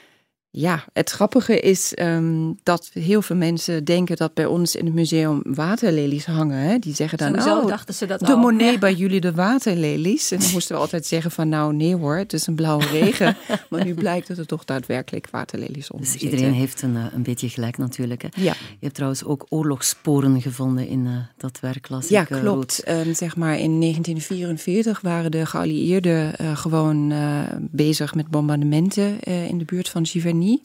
Speaker 7: ja, het grappige is um, dat heel veel mensen denken dat bij ons in het museum waterlelies hangen. Hè? Die zeggen dan,
Speaker 4: Sowieso
Speaker 7: oh,
Speaker 4: dachten ze dat
Speaker 7: de
Speaker 4: al.
Speaker 7: Monet
Speaker 4: ja.
Speaker 7: bij jullie de waterlelies. En dan moesten we altijd zeggen van, nou nee hoor, het is een blauwe regen. Maar nu blijkt dat er toch daadwerkelijk waterlelies onder
Speaker 3: dus
Speaker 7: zitten.
Speaker 3: Iedereen heeft een, een beetje gelijk natuurlijk. Hè?
Speaker 7: Ja.
Speaker 3: Je hebt trouwens ook oorlogssporen gevonden in uh, dat werk, las
Speaker 7: Ja,
Speaker 3: ik, uh,
Speaker 7: klopt. Um, zeg maar in negentien vierenveertig waren de geallieerden uh, gewoon uh, bezig met bombardementen uh, in de buurt van Giverny.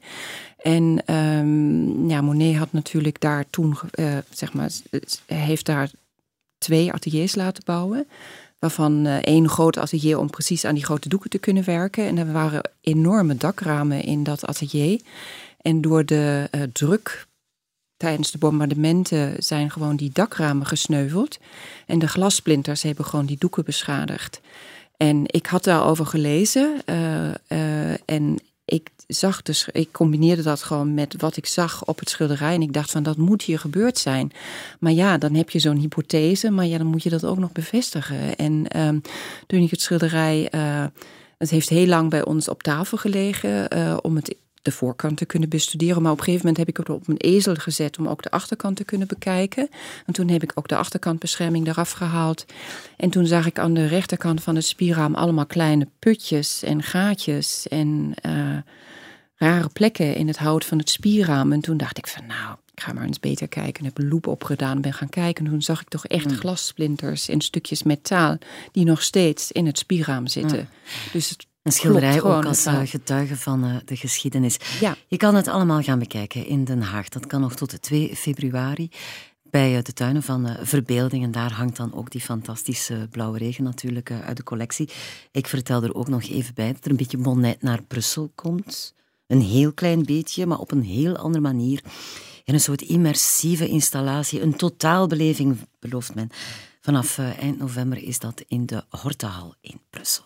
Speaker 7: En um, ja, Monet had natuurlijk daar toen, uh, zeg maar, heeft daar twee ateliers laten bouwen. Waarvan uh, één groot atelier om precies aan die grote doeken te kunnen werken. En er waren enorme dakramen in dat atelier. En door de uh, druk tijdens de bombardementen zijn gewoon die dakramen gesneuveld. En de glassplinters hebben gewoon die doeken beschadigd. En ik had daarover gelezen uh, uh, en ik zag dus, ik combineerde dat gewoon met wat ik zag op het schilderij. En ik dacht van, dat moet hier gebeurd zijn. Maar ja, dan heb je zo'n hypothese, maar ja, dan moet je dat ook nog bevestigen. En um, toen ik het schilderij, uh, het heeft heel lang bij ons op tafel gelegen uh, om het de voorkant te kunnen bestuderen. Maar op een gegeven moment heb ik het op mijn ezel gezet om ook de achterkant te kunnen bekijken. En toen heb ik ook de achterkantbescherming eraf gehaald. En toen zag ik aan de rechterkant van het spierraam allemaal kleine putjes en gaatjes en uh, rare plekken in het hout van het spierraam. En toen dacht ik van, nou, ik ga maar eens beter kijken. En heb een loep opgedaan, ben gaan kijken. En toen zag ik toch echt mm. glassplinters en stukjes metaal die nog steeds in het spierraam zitten. Mm. Dus het
Speaker 3: Een schilderij ook als uh, getuige van uh, de geschiedenis.
Speaker 7: Ja.
Speaker 3: Je kan het allemaal gaan bekijken in Den Haag. Dat kan nog tot de tweede februari bij uh, de tuinen van uh, Verbeelding. En daar hangt dan ook die fantastische blauwe regen natuurlijk uh, uit de collectie. Ik vertel er ook nog even bij dat er een beetje Monet naar Brussel komt. Een heel klein beetje, maar op een heel andere manier. In een soort immersieve installatie. Een totaalbeleving, belooft men. Vanaf uh, eind november is dat in de Hortehal in Brussel.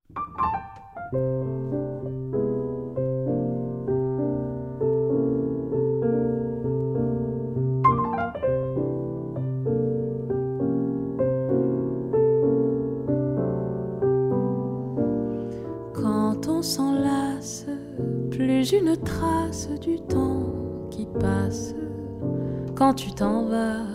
Speaker 8: Quand on s'enlace, plus une trace du temps qui passe. Quand tu t'en vas,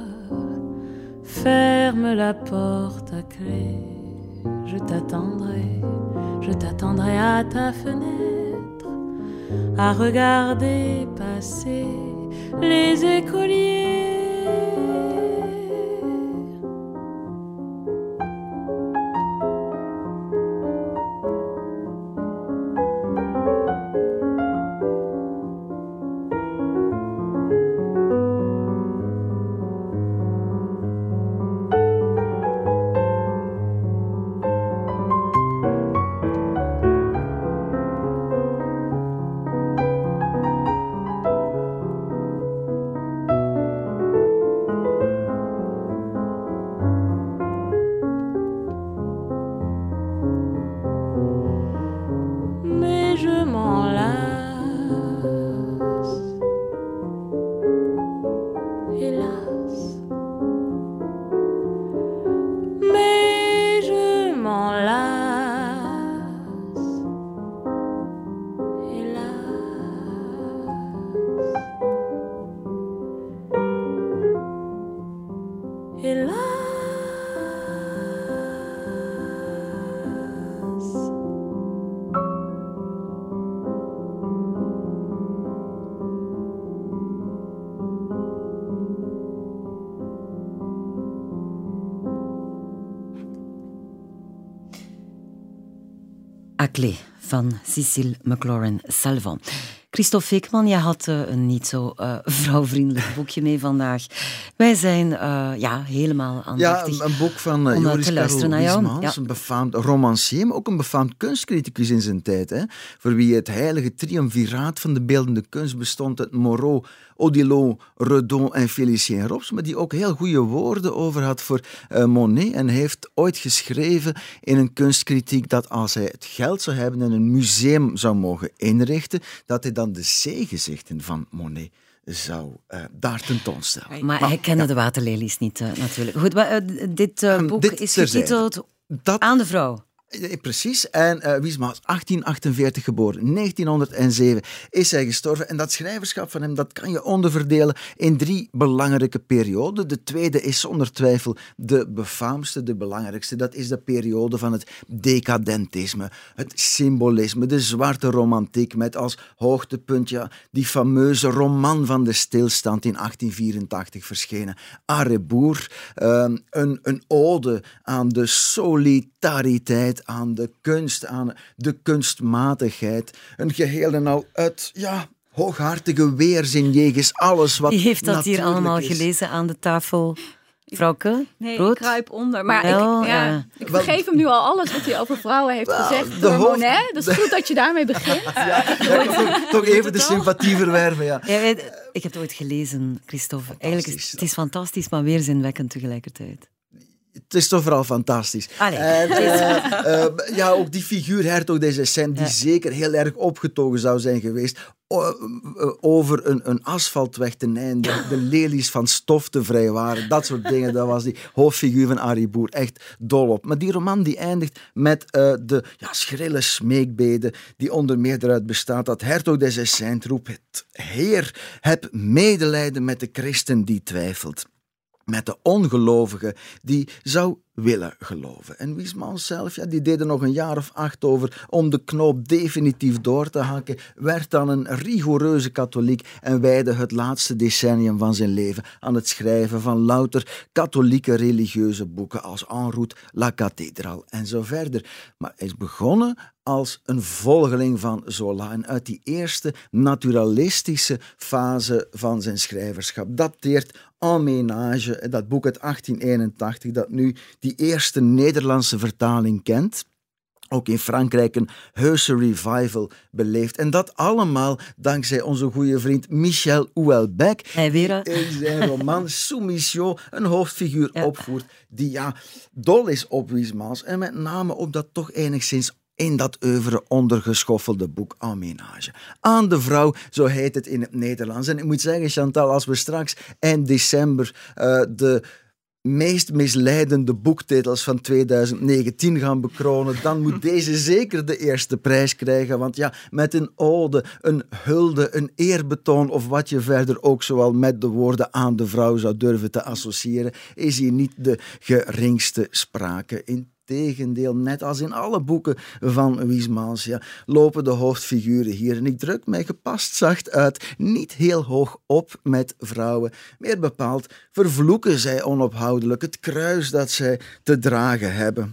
Speaker 8: ferme la porte à clé. Je t'attendrai, je t'attendrai à ta fenêtre. à regarder passer les écoliers.
Speaker 3: À Clé van Cécile McLaurin-Salvant. Christophe Feekman, jij had uh, een niet zo uh, vrouwvriendelijk boekje mee vandaag. Wij zijn uh, ja, helemaal aandachtig.
Speaker 5: Ja, een boek van uh, Joris Karel Wijsmans, ja. Een befaamd romancier, maar ook een befaamd kunstcriticus in zijn tijd. Hè, voor wie het heilige triumviraat van de beeldende kunst bestond uit Moreau, Odilon, Redon en Félicien Rops, maar die ook heel goede woorden over had voor uh, Monet en heeft ooit geschreven in een kunstkritiek dat als hij het geld zou hebben en een museum zou mogen inrichten, dat hij dan de zeegezichten van Monet zou uh, daar tentoonstellen.
Speaker 3: Maar, maar hij kende ja. de waterlelies niet, uh, natuurlijk. Goed, maar, uh, dit uh, boek um, dit is getiteld dat... Aan de vrouw.
Speaker 5: Ja, precies. En uh, Wijsmans, achttien achtenveertig geboren, negentienhonderdzeven is hij gestorven. En dat schrijverschap van hem, dat kan je onderverdelen in drie belangrijke perioden. De tweede is zonder twijfel de befaamste, de belangrijkste. Dat is de periode van het decadentisme, het symbolisme, de zwarte romantiek met als hoogtepunt ja, die fameuze roman van de stilstand in achttien vierentachtig verschenen. À rebours, uh, een, een ode aan de solidariteit, aan de kunst, aan de kunstmatigheid. Een geheel en al uit, ja, hooghartige weerzin jegens alles wat
Speaker 3: Wie heeft dat
Speaker 5: natuurlijk
Speaker 3: hier allemaal
Speaker 5: is.
Speaker 3: gelezen aan de tafel? Vrouwke?
Speaker 4: Nee,
Speaker 3: Rood?
Speaker 4: ik kruip onder. Maar
Speaker 3: Wel,
Speaker 4: ik, ja,
Speaker 3: ja.
Speaker 4: ik vergeef hem nu al alles wat hij over vrouwen heeft
Speaker 5: Wel,
Speaker 4: gezegd.
Speaker 5: de
Speaker 4: Door
Speaker 5: hoofd-
Speaker 4: Monet. Dat is goed dat je daarmee begint.
Speaker 5: Ja, ja, toch, toch even de sympathie verwerven, ja.
Speaker 3: Ja, weet, ik heb het ooit gelezen, Christophe. Eigenlijk is het is fantastisch, maar weerzinwekkend tegelijkertijd.
Speaker 5: Het is toch vooral fantastisch.
Speaker 3: Allee.
Speaker 5: En, uh, uh, ja, ook die figuur Hertog des Essens, die
Speaker 3: Ja.
Speaker 5: zeker heel erg opgetogen zou zijn geweest o- uh, over een, een asfaltweg ten einde, de lelies van stof te vrijwaren, dat soort dingen. Daar was die hoofdfiguur van Arie Boer echt dol op. Maar die roman die eindigt met uh, de ja, schrille smeekbede die onder meer eruit bestaat dat Hertog des Essens roept: Heer, heb medelijden met de christen die twijfelt. Met de ongelovige die zou willen geloven. En Wijsmans zelf, ja, die deed er nog een jaar of acht over om de knoop definitief door te hakken, werd dan een rigoureuze katholiek en wijde het laatste decennium van zijn leven aan het schrijven van louter katholieke religieuze boeken als En route, La Cathédrale en zo verder. Maar hij is begonnen als een volgeling van Zola en uit die eerste naturalistische fase van zijn schrijverschap dateert En Ménage, dat boek uit achttien eenentachtig, dat nu die eerste Nederlandse vertaling kent, ook in Frankrijk een heuse revival beleeft. En dat allemaal dankzij onze goede vriend Michel Houellebecq,
Speaker 3: Hij weer,
Speaker 5: die in zijn roman Soumission een hoofdfiguur
Speaker 3: Ja.
Speaker 5: opvoert die ja, dol is op Wijsmans en met name op dat toch enigszins in dat oeuvre ondergeschoffelde boek En Ménage. Aan de vrouw, zo heet het in het Nederlands. En ik moet zeggen, Chantal, als we straks eind december uh, de meest misleidende boektitels van tweeduizend negentien gaan bekronen, dan moet deze zeker de eerste prijs krijgen. Want ja, met een ode, een hulde, een eerbetoon of wat je verder ook zoal met de woorden aan de vrouw zou durven te associëren, is hier niet de geringste sprake. In Integendeel, net als in alle boeken van Huysmans, ja, lopen de hoofdfiguren hier, en ik druk mij gepast zacht uit, niet heel hoog op met vrouwen. Meer bepaald vervloeken zij onophoudelijk het kruis dat zij te dragen hebben.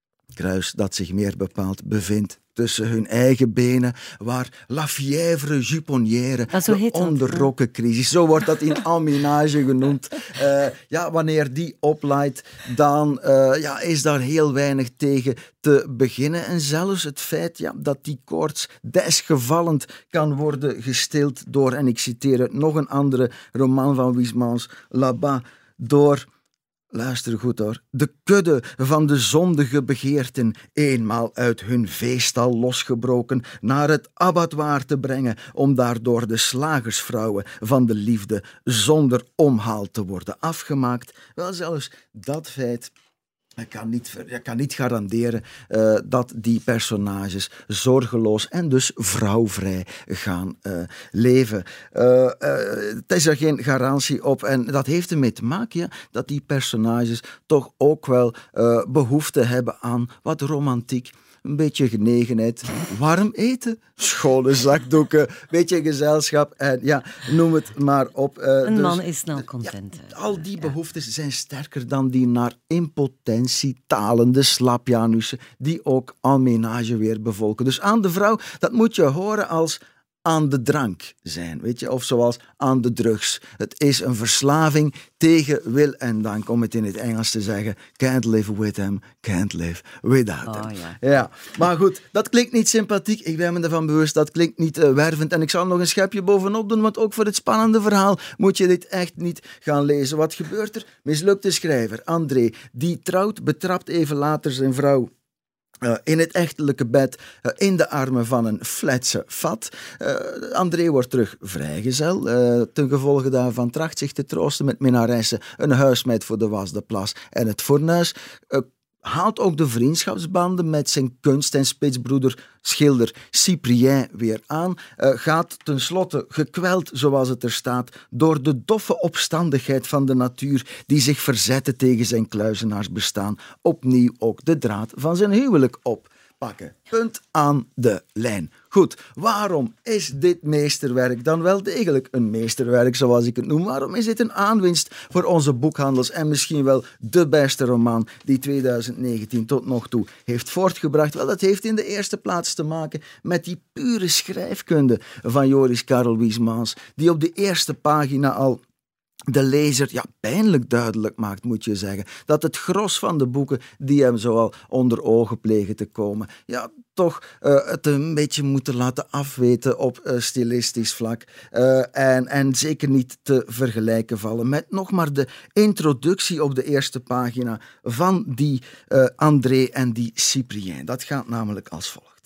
Speaker 5: Kruis dat zich meer bepaald bevindt tussen hun eigen benen, waar la fièvre juponnière, de onderrokkencrisis, zo wordt dat in Emménage genoemd. Uh, ja, wanneer die oplaait, dan uh, ja, is daar heel weinig tegen te beginnen. En zelfs het feit ja, dat die koorts desgevallend kan worden gestild door, en ik citeer het, nog een andere roman van Huysmans, Là-bas, door... Luister goed hoor. De kudde van de zondige begeerten, eenmaal uit hun veestal losgebroken, naar het abattoir te brengen, om daardoor de slagersvrouwen van de liefde zonder omhaal te worden afgemaakt. Wel, zelfs dat feit... Ik kan niet, ik kan niet garanderen uh, dat die personages zorgeloos en dus vrouwvrij gaan uh, leven. Uh, uh, het is er geen garantie op, en dat heeft ermee te maken ja, dat die personages toch ook wel uh, behoefte hebben aan wat romantiek. Een beetje genegenheid, warm eten, schone zakdoeken, een beetje gezelschap en ja, noem het maar op. Uh,
Speaker 3: een
Speaker 5: dus,
Speaker 3: man is snel content.
Speaker 5: Ja, al die behoeftes ja. zijn sterker dan die naar impotentie talende slapjanussen die ook Emménage weer bevolken. Dus aan de vrouw, dat moet je horen als aan de drank zijn, weet je, of zoals aan de drugs. Het is een verslaving tegen wil en dank, om het in het Engels te zeggen. Can't live with him, can't live without him.
Speaker 3: Oh, ja.
Speaker 5: Ja, maar goed, dat klinkt niet sympathiek. Ik ben me ervan bewust, dat klinkt niet uh, wervend. En ik zal nog een schepje bovenop doen, want ook voor het spannende verhaal moet je dit echt niet gaan lezen. Wat gebeurt er? Mislukte schrijver André, die trouwt, betrapt even later zijn vrouw Uh, in het echtelijke bed, uh, in de armen van een fletse fat. Uh, André wordt terug vrijgezel. Uh, ten gevolge daarvan tracht zich te troosten met minnaressen, een huismeid voor de was, de plas en het fornuis. Uh, haalt ook de vriendschapsbanden met zijn kunst- en spitsbroeder schilder Cyprien weer aan, uh, gaat tenslotte gekweld, zoals het er staat, door de doffe opstandigheid van de natuur die zich verzette tegen zijn kluizenaarsbestaan, opnieuw ook de draad van zijn huwelijk oppakken. Punt aan de lijn. Goed, waarom is dit meesterwerk dan wel degelijk een meesterwerk, zoals ik het noem? Waarom is dit een aanwinst voor onze boekhandels en misschien wel de beste roman die twintig negentien tot nog toe heeft voortgebracht? Wel, dat heeft in de eerste plaats te maken met die pure schrijfkunde van Joris Karel Huysmans, die op de eerste pagina al de lezer ja, pijnlijk duidelijk maakt, moet je zeggen, dat het gros van de boeken die hem zoal onder ogen plegen te komen, ja, toch uh, het een beetje moeten laten afweten op uh, stilistisch vlak uh, en, en zeker niet te vergelijken vallen met nog maar de introductie op de eerste pagina van die uh, André en die Cyprien. Dat gaat namelijk als volgt.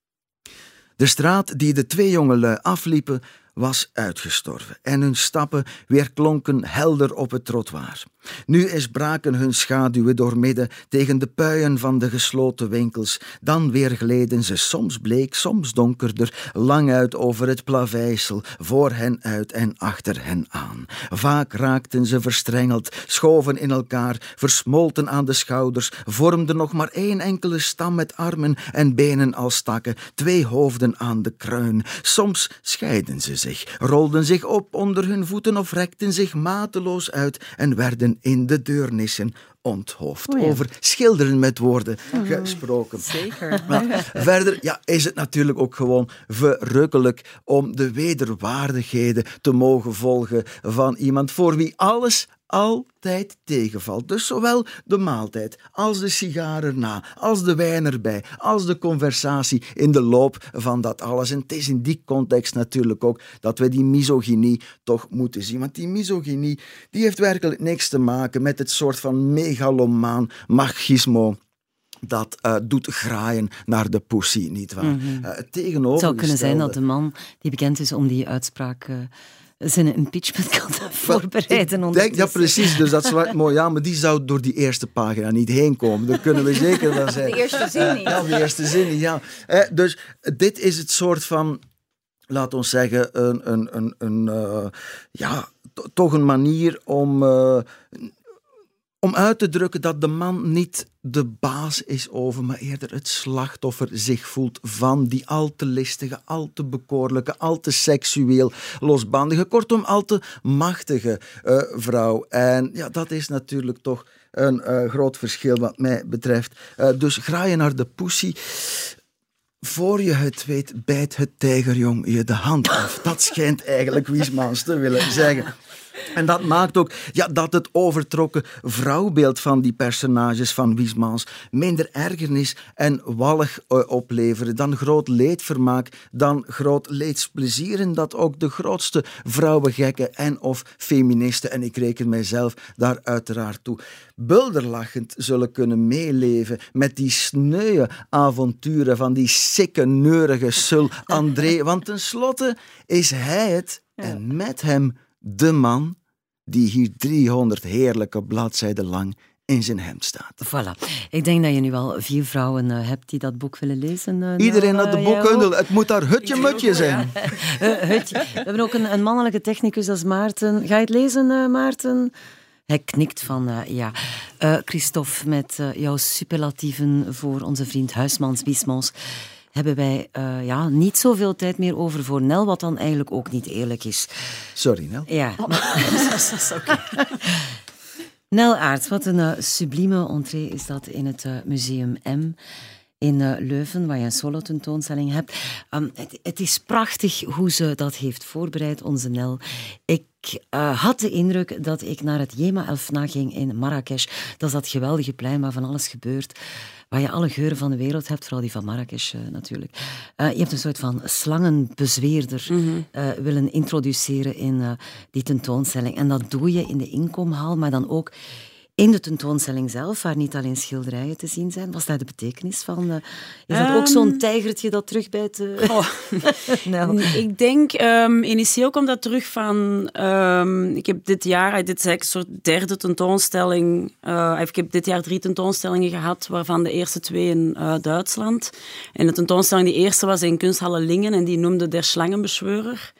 Speaker 5: De straat die de twee jongelui afliepen was uitgestorven en hun stappen weerklonken helder op het trottoir. Nu eens braken hun schaduwen doormidden tegen de puien van de gesloten winkels. Dan weer gleden ze soms bleek, soms donkerder, lang uit over het plaveisel, voor hen uit en achter hen aan. Vaak raakten ze verstrengeld, schoven in elkaar, versmolten aan de schouders, vormden nog maar één enkele stam met armen en benen als takken, twee hoofden aan de kruin. Soms scheiden ze zich, rolden zich op onder hun voeten of rekten zich mateloos uit en werden in de deurnissen onthoofd. Oh ja. Over schilderen met woorden gesproken.
Speaker 3: Zeker.
Speaker 5: Maar verder ja, is het natuurlijk ook gewoon verrukkelijk om de wederwaardigheden te mogen volgen van iemand voor wie alles altijd tegenvalt. Dus zowel de maaltijd, als de sigaar erna, als de wijn erbij, als de conversatie in de loop van dat alles. En het is in die context natuurlijk ook dat we die misogynie toch moeten zien. Want die misogynie, die heeft werkelijk niks te maken met het soort van megalomaan machismo dat uh, doet graaien naar de pussy, nietwaar? Mm-hmm. Uh, het tegenovergestelde...
Speaker 3: Het zou kunnen zijn dat de man die bekend is om die uitspraak... Uh, zijn impeachment kan voorbereiden.
Speaker 5: Ik denk, ja, precies. Dus dat is wat mooi. Ja, maar die zou door die eerste pagina niet heen komen. Daar kunnen we zeker van zijn.
Speaker 4: De eerste zin niet.
Speaker 5: Uh, ja, de eerste zin niet, ja. Uh, dus dit is het soort van, laat ons zeggen, een, een, een, een uh, ja, to, toch een manier om... Uh, om uit te drukken dat de man niet de baas is over, maar eerder het slachtoffer zich voelt van die al te listige, al te bekoorlijke, al te seksueel losbandige, kortom al te machtige uh, vrouw. En ja, dat is natuurlijk toch een uh, groot verschil wat mij betreft. Uh, dus graaien naar de poesie. Voor je het weet, bijt het tijgerjong je de hand af. Dat schijnt eigenlijk Huysmans te willen zeggen. En dat maakt ook ja, dat het overtrokken vrouwbeeld van die personages van Huysmans minder ergernis en wallig uh, opleveren dan groot leedvermaak, dan groot leedsplezier. En dat ook de grootste vrouwengekken en of feministen, en ik reken mijzelf daar uiteraard toe, bulderlachend zullen kunnen meeleven met die sneuwe avonturen van die sikke, neurige Sul André. Want tenslotte is hij het, en met hem de man die hier driehonderd heerlijke bladzijden lang in zijn hemd staat.
Speaker 3: Voilà. Ik denk dat je nu al vier vrouwen uh, hebt die dat boek willen lezen. Uh,
Speaker 5: Iedereen
Speaker 3: nou,
Speaker 5: had de
Speaker 3: uh,
Speaker 5: boekhandel. Het moet daar hutje-mutje zijn.
Speaker 3: uh, hutje. We hebben ook een, een mannelijke technicus, dat is Maarten. Ga je het lezen, uh, Maarten? Hij knikt van uh, ja. Uh, Christophe, met uh, jouw superlatieven voor onze vriend Huysmans Huysmans hebben wij uh, ja, niet zoveel tijd meer over voor Nel, wat dan eigenlijk ook niet eerlijk is.
Speaker 5: Sorry, Nel.
Speaker 3: Ja. Maar... okay. Nel Aerts, wat een uh, sublieme entree is dat in het uh, Museum M in uh, Leuven, waar je een solo-tentoonstelling hebt. Um, het, het is prachtig hoe ze dat heeft voorbereid, onze Nel. Ik uh, had de indruk dat ik naar het Yema El Fna ging in Marrakesh. Dat is dat geweldige plein waar van alles gebeurt, waar je alle geuren van de wereld hebt, vooral die van Marrakesh uh, natuurlijk. Uh, je hebt een soort van slangenbezweerder mm-hmm. uh, willen introduceren in uh, die tentoonstelling. En dat doe je in de inkomhal, maar dan ook in de tentoonstelling zelf, waar niet alleen schilderijen te zien zijn. Was daar de betekenis van? Uh, is dat um, ook zo'n tijgertje dat terugbijt? Uh... Oh.
Speaker 6: nou. Ik denk, um, initieel komt dat terug van... Um, ik heb dit jaar, dit is eigenlijk een soort derde tentoonstelling. Uh, ik heb dit jaar drie tentoonstellingen gehad, waarvan de eerste twee in uh, Duitsland. En de tentoonstelling, die eerste was in Kunsthalle Lingen en die noemde Der Schlangenbeschwörer.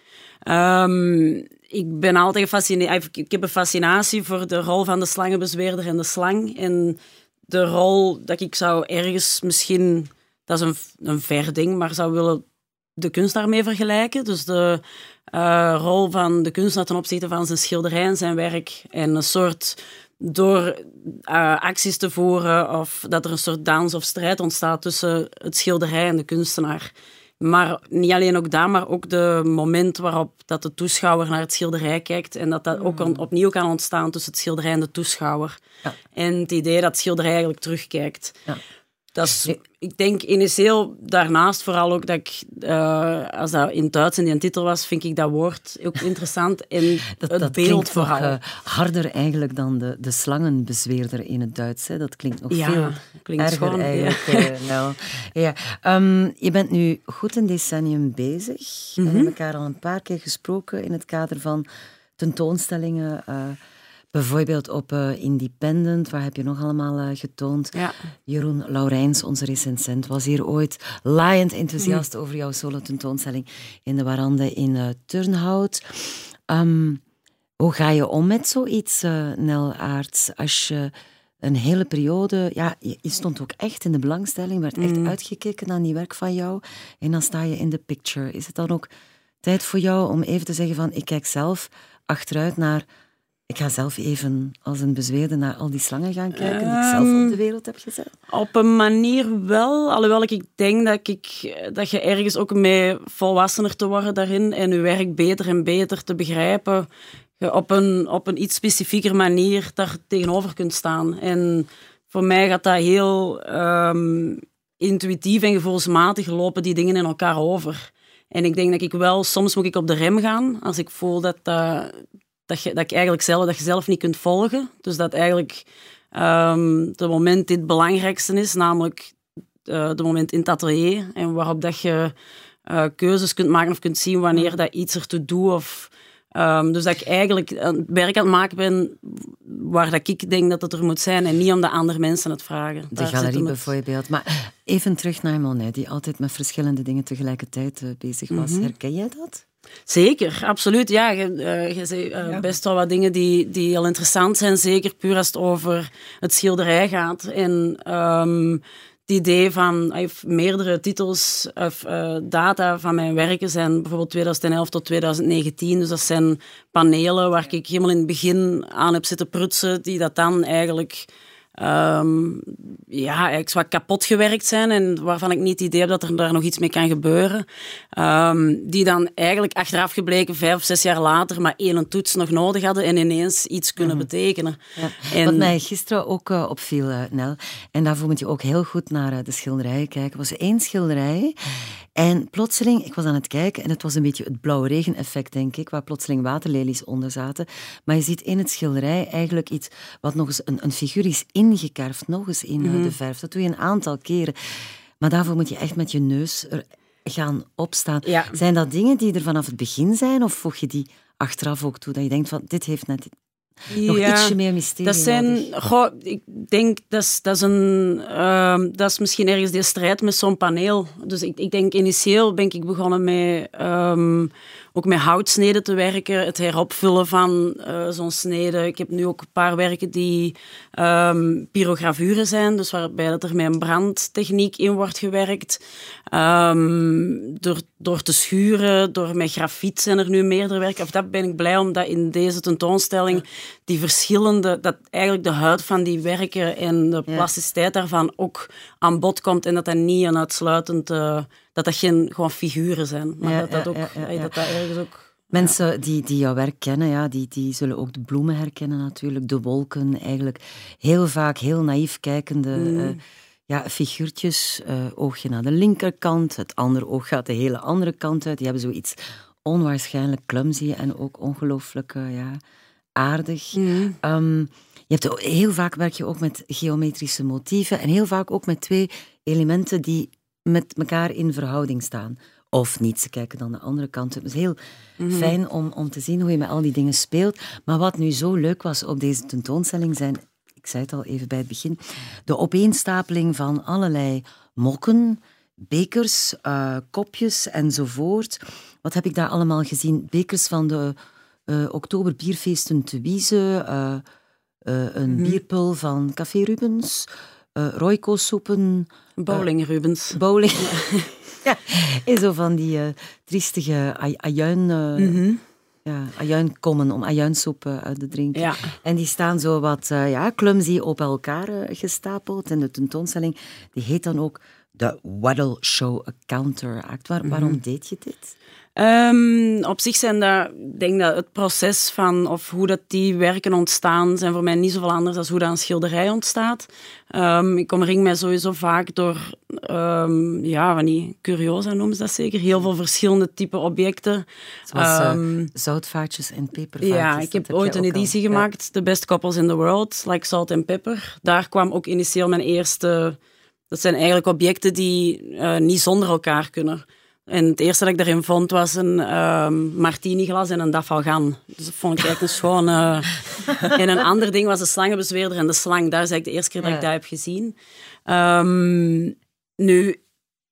Speaker 6: Um, ik ben altijd gefascineerd. Ik heb een fascinatie voor de rol van de slangenbezweerder en de slang. En de rol dat ik zou ergens misschien, dat is een, een ver ding, maar zou willen de kunst daarmee vergelijken. Dus de uh, rol van de kunstenaar ten opzichte van zijn schilderij en zijn werk. En een soort, door uh, acties te voeren, of dat er een soort dans of strijd ontstaat tussen het schilderij en de kunstenaar. Maar niet alleen ook dat, maar ook de moment waarop dat de toeschouwer naar het schilderij kijkt en dat dat ook on, opnieuw kan ontstaan tussen het schilderij en de toeschouwer. Ja. En het idee dat het schilderij eigenlijk terugkijkt. Ja. Dat is, ik denk initieel daarnaast vooral ook dat ik, uh, als dat in Duits in die titel was, vind ik dat woord ook interessant. En
Speaker 3: dat,
Speaker 6: het
Speaker 3: dat
Speaker 6: beeld
Speaker 3: klinkt
Speaker 6: vooral.
Speaker 3: nog uh, harder eigenlijk dan de, de slangenbezweerder in het Duits. Hè. Dat klinkt nog
Speaker 6: ja,
Speaker 3: veel
Speaker 6: klinkt
Speaker 3: erger
Speaker 6: schoon,
Speaker 3: eigenlijk.
Speaker 6: Ja.
Speaker 3: Uh, nou. ja. um, je bent nu goed een decennium bezig. Mm-hmm. We hebben elkaar al een paar keer gesproken in het kader van tentoonstellingen. Uh, Bijvoorbeeld op uh, Independent, waar heb je nog allemaal uh, getoond? Ja. Jeroen Laurijns, onze recensent, was hier ooit laaiend enthousiast mm. over jouw solo-tentoonstelling in de Warande in uh, Turnhout. Um, hoe ga je om met zoiets, uh, Nel Aerts, als je een hele periode... Ja, je, je stond ook echt in de belangstelling, werd echt mm. uitgekeken naar die werk van jou. En dan sta je in de picture. Is het dan ook tijd voor jou om even te zeggen van, ik kijk zelf achteruit naar... Ik ga zelf even als een bezweerder naar al die slangen gaan kijken die ik zelf op de wereld heb gezet.
Speaker 6: Op een manier wel, alhoewel ik denk dat, ik, dat je ergens ook mee volwassener te worden daarin en je werk beter en beter te begrijpen, je op een, op een iets specifieker manier daar tegenover kunt staan. En voor mij gaat dat heel um, intuïtief en gevoelsmatig lopen die dingen in elkaar over. En ik denk dat ik wel, soms moet ik op de rem gaan als ik voel dat dat... Dat je, dat, ik eigenlijk zelf, dat je zelf niet kunt volgen. Dus dat eigenlijk um, het moment dit het belangrijkste is, namelijk uh, de moment in het atelier en waarop dat je uh, keuzes kunt maken of kunt zien wanneer dat iets ertoe doet. Of, um, dus dat ik eigenlijk een werk aan het maken ben waar dat ik denk dat het er moet zijn en niet omdat andere mensen het vragen.
Speaker 3: De galerie bijvoorbeeld. Maar even terug naar Monet, die altijd met verschillende dingen tegelijkertijd uh, bezig was. Mm-hmm. Herken jij dat?
Speaker 6: Zeker, absoluut. Ja, je, uh, je zei uh, ja. best wel wat dingen die, die heel interessant zijn. Zeker puur als het over het schilderij gaat. En um, het idee van uh, meerdere titels of uh, data van mijn werken zijn bijvoorbeeld twintig elf tot twintig negentien. Dus dat zijn panelen waar ik helemaal in het begin aan heb zitten prutsen, die dat dan eigenlijk... Um, ja, eigenlijk wat kapot gewerkt zijn en waarvan ik niet het idee heb dat er daar nog iets mee kan gebeuren. Um, die dan eigenlijk achteraf gebleken vijf of zes jaar later maar één toets nog nodig hadden en ineens iets kunnen mm-hmm. betekenen.
Speaker 3: Ja.
Speaker 6: En...
Speaker 3: Wat mij gisteren ook uh, opviel, uh, Nel, en daarvoor moet je ook heel goed naar uh, de schilderijen kijken, was één schilderij en plotseling, ik was aan het kijken en het was een beetje het blauwe regen-effect, denk ik, waar plotseling waterlelies onder zaten. Maar je ziet in het schilderij eigenlijk iets wat nog eens een, een figuur is ingekerfd, nog eens in mm-hmm. de verf. Dat doe je een aantal keren. Maar daarvoor moet je echt met je neus er gaan opstaan. Ja. Zijn dat dingen die er vanaf het begin zijn, of voeg je die achteraf ook toe, dat je denkt van, dit heeft net nog ja, ietsje meer mysterie
Speaker 6: dat zijn,
Speaker 3: nodig?
Speaker 6: Goh, ik denk, dat is, dat, is een, uh, dat is misschien ergens die strijd met zo'n paneel. Dus ik, ik denk, initieel ben ik begonnen met... Um, ook met houtsneden te werken, het heropvullen van uh, zo'n snede. Ik heb nu ook een paar werken die um, pyrogravuren zijn, dus waarbij dat er met een brandtechniek in wordt gewerkt. Um, door, door te schuren, door met grafiet zijn er nu meerdere werken. Of dat ben ik blij omdat in deze tentoonstelling die verschillende, dat eigenlijk de huid van die werken en de plasticiteit daarvan ook aan bod komt en dat dat niet een uitsluitend... Uh, dat dat geen gewoon figuren zijn, maar ja, dat, dat, ook, ja, ja, ja. dat dat ergens ook...
Speaker 3: Mensen ja. die, die jouw werk kennen, ja, die, die zullen ook de bloemen herkennen natuurlijk, de wolken, eigenlijk heel vaak heel naïef kijkende mm. uh, ja, figuurtjes. Uh, oogje naar de linkerkant, het andere oog gaat de hele andere kant uit. Die hebben zoiets onwaarschijnlijk clumsy en ook ongelooflijk uh, ja, aardig. Mm. Um, je hebt heel vaak werk je ook met geometrische motieven en heel vaak ook met twee elementen die met elkaar in verhouding staan. Of niet, ze kijken dan de andere kant. Het is heel mm-hmm. fijn om, om te zien hoe je met al die dingen speelt. Maar wat nu zo leuk was op deze tentoonstelling zijn, ik zei het al even bij het begin, de opeenstapeling van allerlei mokken, bekers, uh, kopjes enzovoort. Wat heb ik daar allemaal gezien? Bekers van de uh, oktoberbierfeesten te Wieze, uh, uh, een mm-hmm. bierpul van Café Rubens, uh, Royco-soepen...
Speaker 6: Bowling Rubens.
Speaker 3: Uh, bowling. Ja, en zo van die uh, triestige ajuin... Uh, mm-hmm. Ja, ajuinkommen om ajuinsoep uh, uit te drinken. Ja. En die staan zo wat uh, ja, clumsy op elkaar uh, gestapeld. En de tentoonstelling die heet dan ook de Waddle Show A Counteract. Waar, mm-hmm. Waarom deed je dit?
Speaker 6: Um, op zich zijn dat, ik denk dat het proces van, of hoe dat die werken ontstaan, zijn voor mij niet zoveel anders dan hoe dat een schilderij ontstaat. Um, ik omring mij sowieso vaak door, um, ja, van die curiosa noemen ze dat zeker, heel veel verschillende type objecten.
Speaker 3: Zoals um, uh, zoutvaatjes en pepervaatjes.
Speaker 6: Ja, ik heb, heb ooit een editie al, gemaakt, ja. The Best Couples in the World, Like Salt and Pepper. Daar kwam ook initieel mijn eerste, dat zijn eigenlijk objecten die uh, niet zonder elkaar kunnen. En het eerste dat ik daarin vond was een um, martini-glas en een dafalgan. Dus dat vond ik eigenlijk een schoon... Uh... en een ander ding was de slangenbezweerder en de slang. Daar is eigenlijk de eerste keer dat ik dat heb gezien. Um, nu...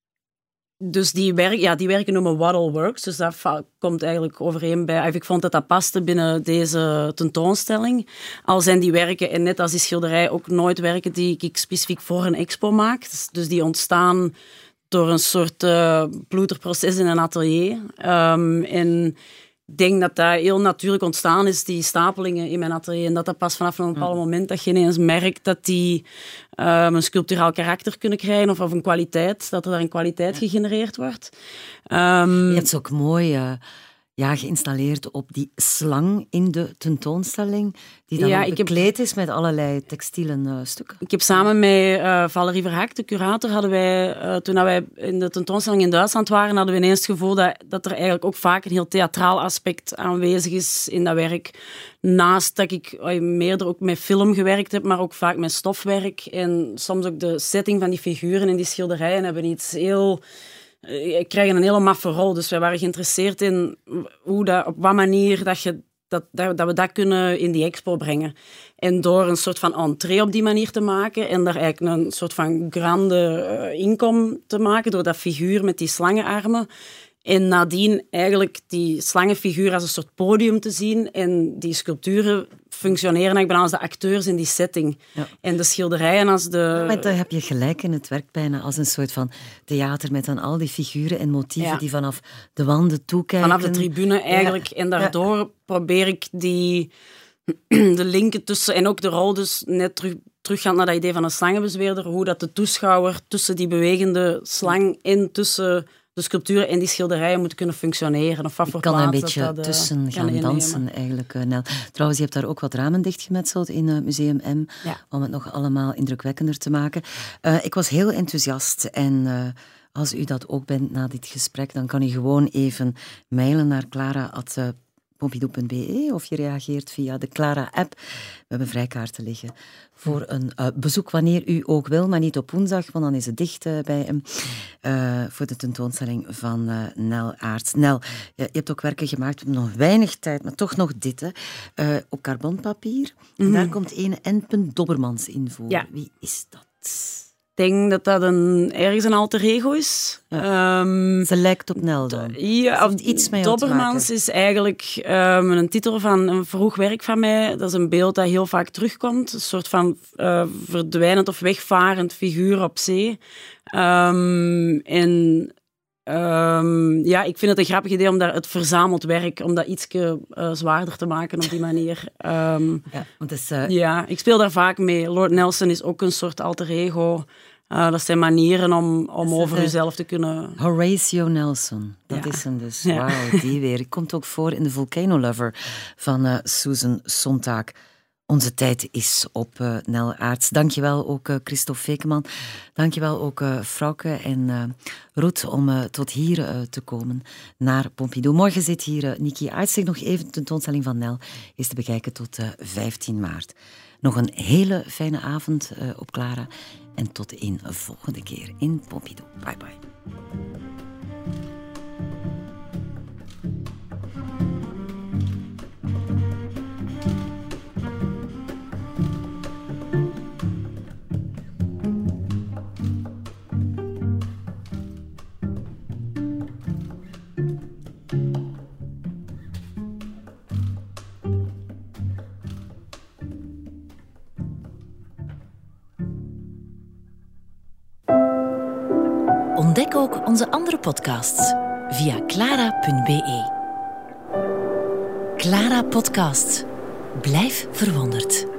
Speaker 6: Dus die, werk, ja, die werken noemen Waddle Works. Dus dat va- komt eigenlijk overeen bij... Ik vond dat dat paste binnen deze tentoonstelling. Al zijn die werken, en net als die schilderij, ook nooit werken die ik specifiek voor een expo maak. Dus, dus die ontstaan... door een soort uh, ploeterproces in een atelier. Um, en ik denk dat dat heel natuurlijk ontstaan is, die stapelingen in mijn atelier. En dat dat pas vanaf een bepaald moment dat je ineens merkt dat die um, een sculpturaal karakter kunnen krijgen of, of een kwaliteit, dat er daar een kwaliteit gegenereerd wordt. Um,
Speaker 3: Je hebt ze ook mooi... Uh... Ja, geïnstalleerd op die slang in de tentoonstelling, die dan ja, ook bekleed heb, is met allerlei textiele uh, stukken.
Speaker 6: Ik heb samen met uh, Valerie Verhaak, de curator, hadden wij, uh, toen wij in de tentoonstelling in Duitsland waren, hadden we ineens het gevoel dat, dat er eigenlijk ook vaak een heel theatraal aspect aanwezig is in dat werk. Naast dat ik uh, meerder ook met film gewerkt heb, maar ook vaak met stofwerk. En soms ook de setting van die figuren en die schilderijen hebben iets heel... Ik krijg een hele maffe rol, dus wij waren geïnteresseerd in hoe dat, op wat manier dat, je, dat, dat, dat we dat kunnen in die expo brengen. En door een soort van entree op die manier te maken en daar eigenlijk een soort van grande uh, inkom te maken door dat figuur met die slangenarmen En nadien eigenlijk die slangenfiguur als een soort podium te zien. En die sculpturen functioneren eigenlijk als de acteurs in die setting. Ja. En de schilderijen als de...
Speaker 3: Ja, maar daar heb je gelijk in het werk bijna als een soort van theater met dan al die figuren en motieven ja. die vanaf de wanden toekijken.
Speaker 6: Vanaf de tribune eigenlijk. Ja. En daardoor ja. probeer ik die... de linken tussen... En ook de rol dus net terug... teruggaand naar dat idee van een slangenbezweerder, hoe dat de toeschouwer tussen die bewegende slang en tussen de sculpturen en die schilderijen moet kunnen functioneren. Of wat voor
Speaker 3: kan een
Speaker 6: plaats
Speaker 3: beetje
Speaker 6: dat dat,
Speaker 3: tussen
Speaker 6: uh,
Speaker 3: gaan dansen eigenlijk, uh, Nel. Trouwens, je hebt daar ook wat ramen dichtgemetseld in uh, Museum M, ja. om het nog allemaal indrukwekkender te maken. Uh, ik was heel enthousiast en... Uh, als u dat ook bent na dit gesprek, dan kan u gewoon even mailen naar Clara at pompidou punt b e of je reageert via de Clara-app. We hebben vrijkaarten liggen voor een uh, bezoek wanneer u ook wil, maar niet op woensdag, want dan is het dicht uh, bij hem. Uh, voor de tentoonstelling van uh, Nel Aerts. Nel, je, je hebt ook werken gemaakt, we hebben nog weinig tijd, maar toch nog dit. Hè. Uh, op carbonpapier. Mm-hmm. En daar komt ene N. Dobbermans in voor.
Speaker 6: Ja.
Speaker 3: Wie is dat?
Speaker 6: Ik denk dat dat een, ergens een alter ego is.
Speaker 3: Ja. Um, Ze lijkt op Nel dan.
Speaker 6: Ja, of iets mee Dobbermans is eigenlijk um, een titel van een vroeg werk van mij. Dat is een beeld dat heel vaak terugkomt. Een soort van uh, verdwijnend of wegvarend figuur op zee. Um, en... Um, ja, ik vind het een grappig idee om daar het verzameld werk, om dat ietsje uh, zwaarder te maken op die manier. Um,
Speaker 3: ja, want is, uh...
Speaker 6: ja, ik speel daar vaak mee. Lord Nelson is ook een soort alter ego. Uh, dat zijn manieren om, om over jezelf te kunnen...
Speaker 3: Horatio Nelson, dat ja. is hem dus. Ja. Wauw, die weer. Die komt ook voor in The Volcano Lover van uh, Susan Sontag. Onze tijd is op, uh, Nel Aerts. Dankjewel ook uh, Christophe Fekeman. Dankjewel ook uh, Frauke en uh, Ruth om uh, tot hier uh, te komen naar Pompidou. Morgen zit hier uh, Niki Aerts. Zeg nog even, de tentoonstelling van Nel is te bekijken tot uh, vijftien maart. Nog een hele fijne avond uh, op Clara. En tot een volgende keer in Pompidou. Bye bye.
Speaker 1: Ontdek ook onze andere podcasts via clara punt b e. Clara Podcast. Blijf verwonderd.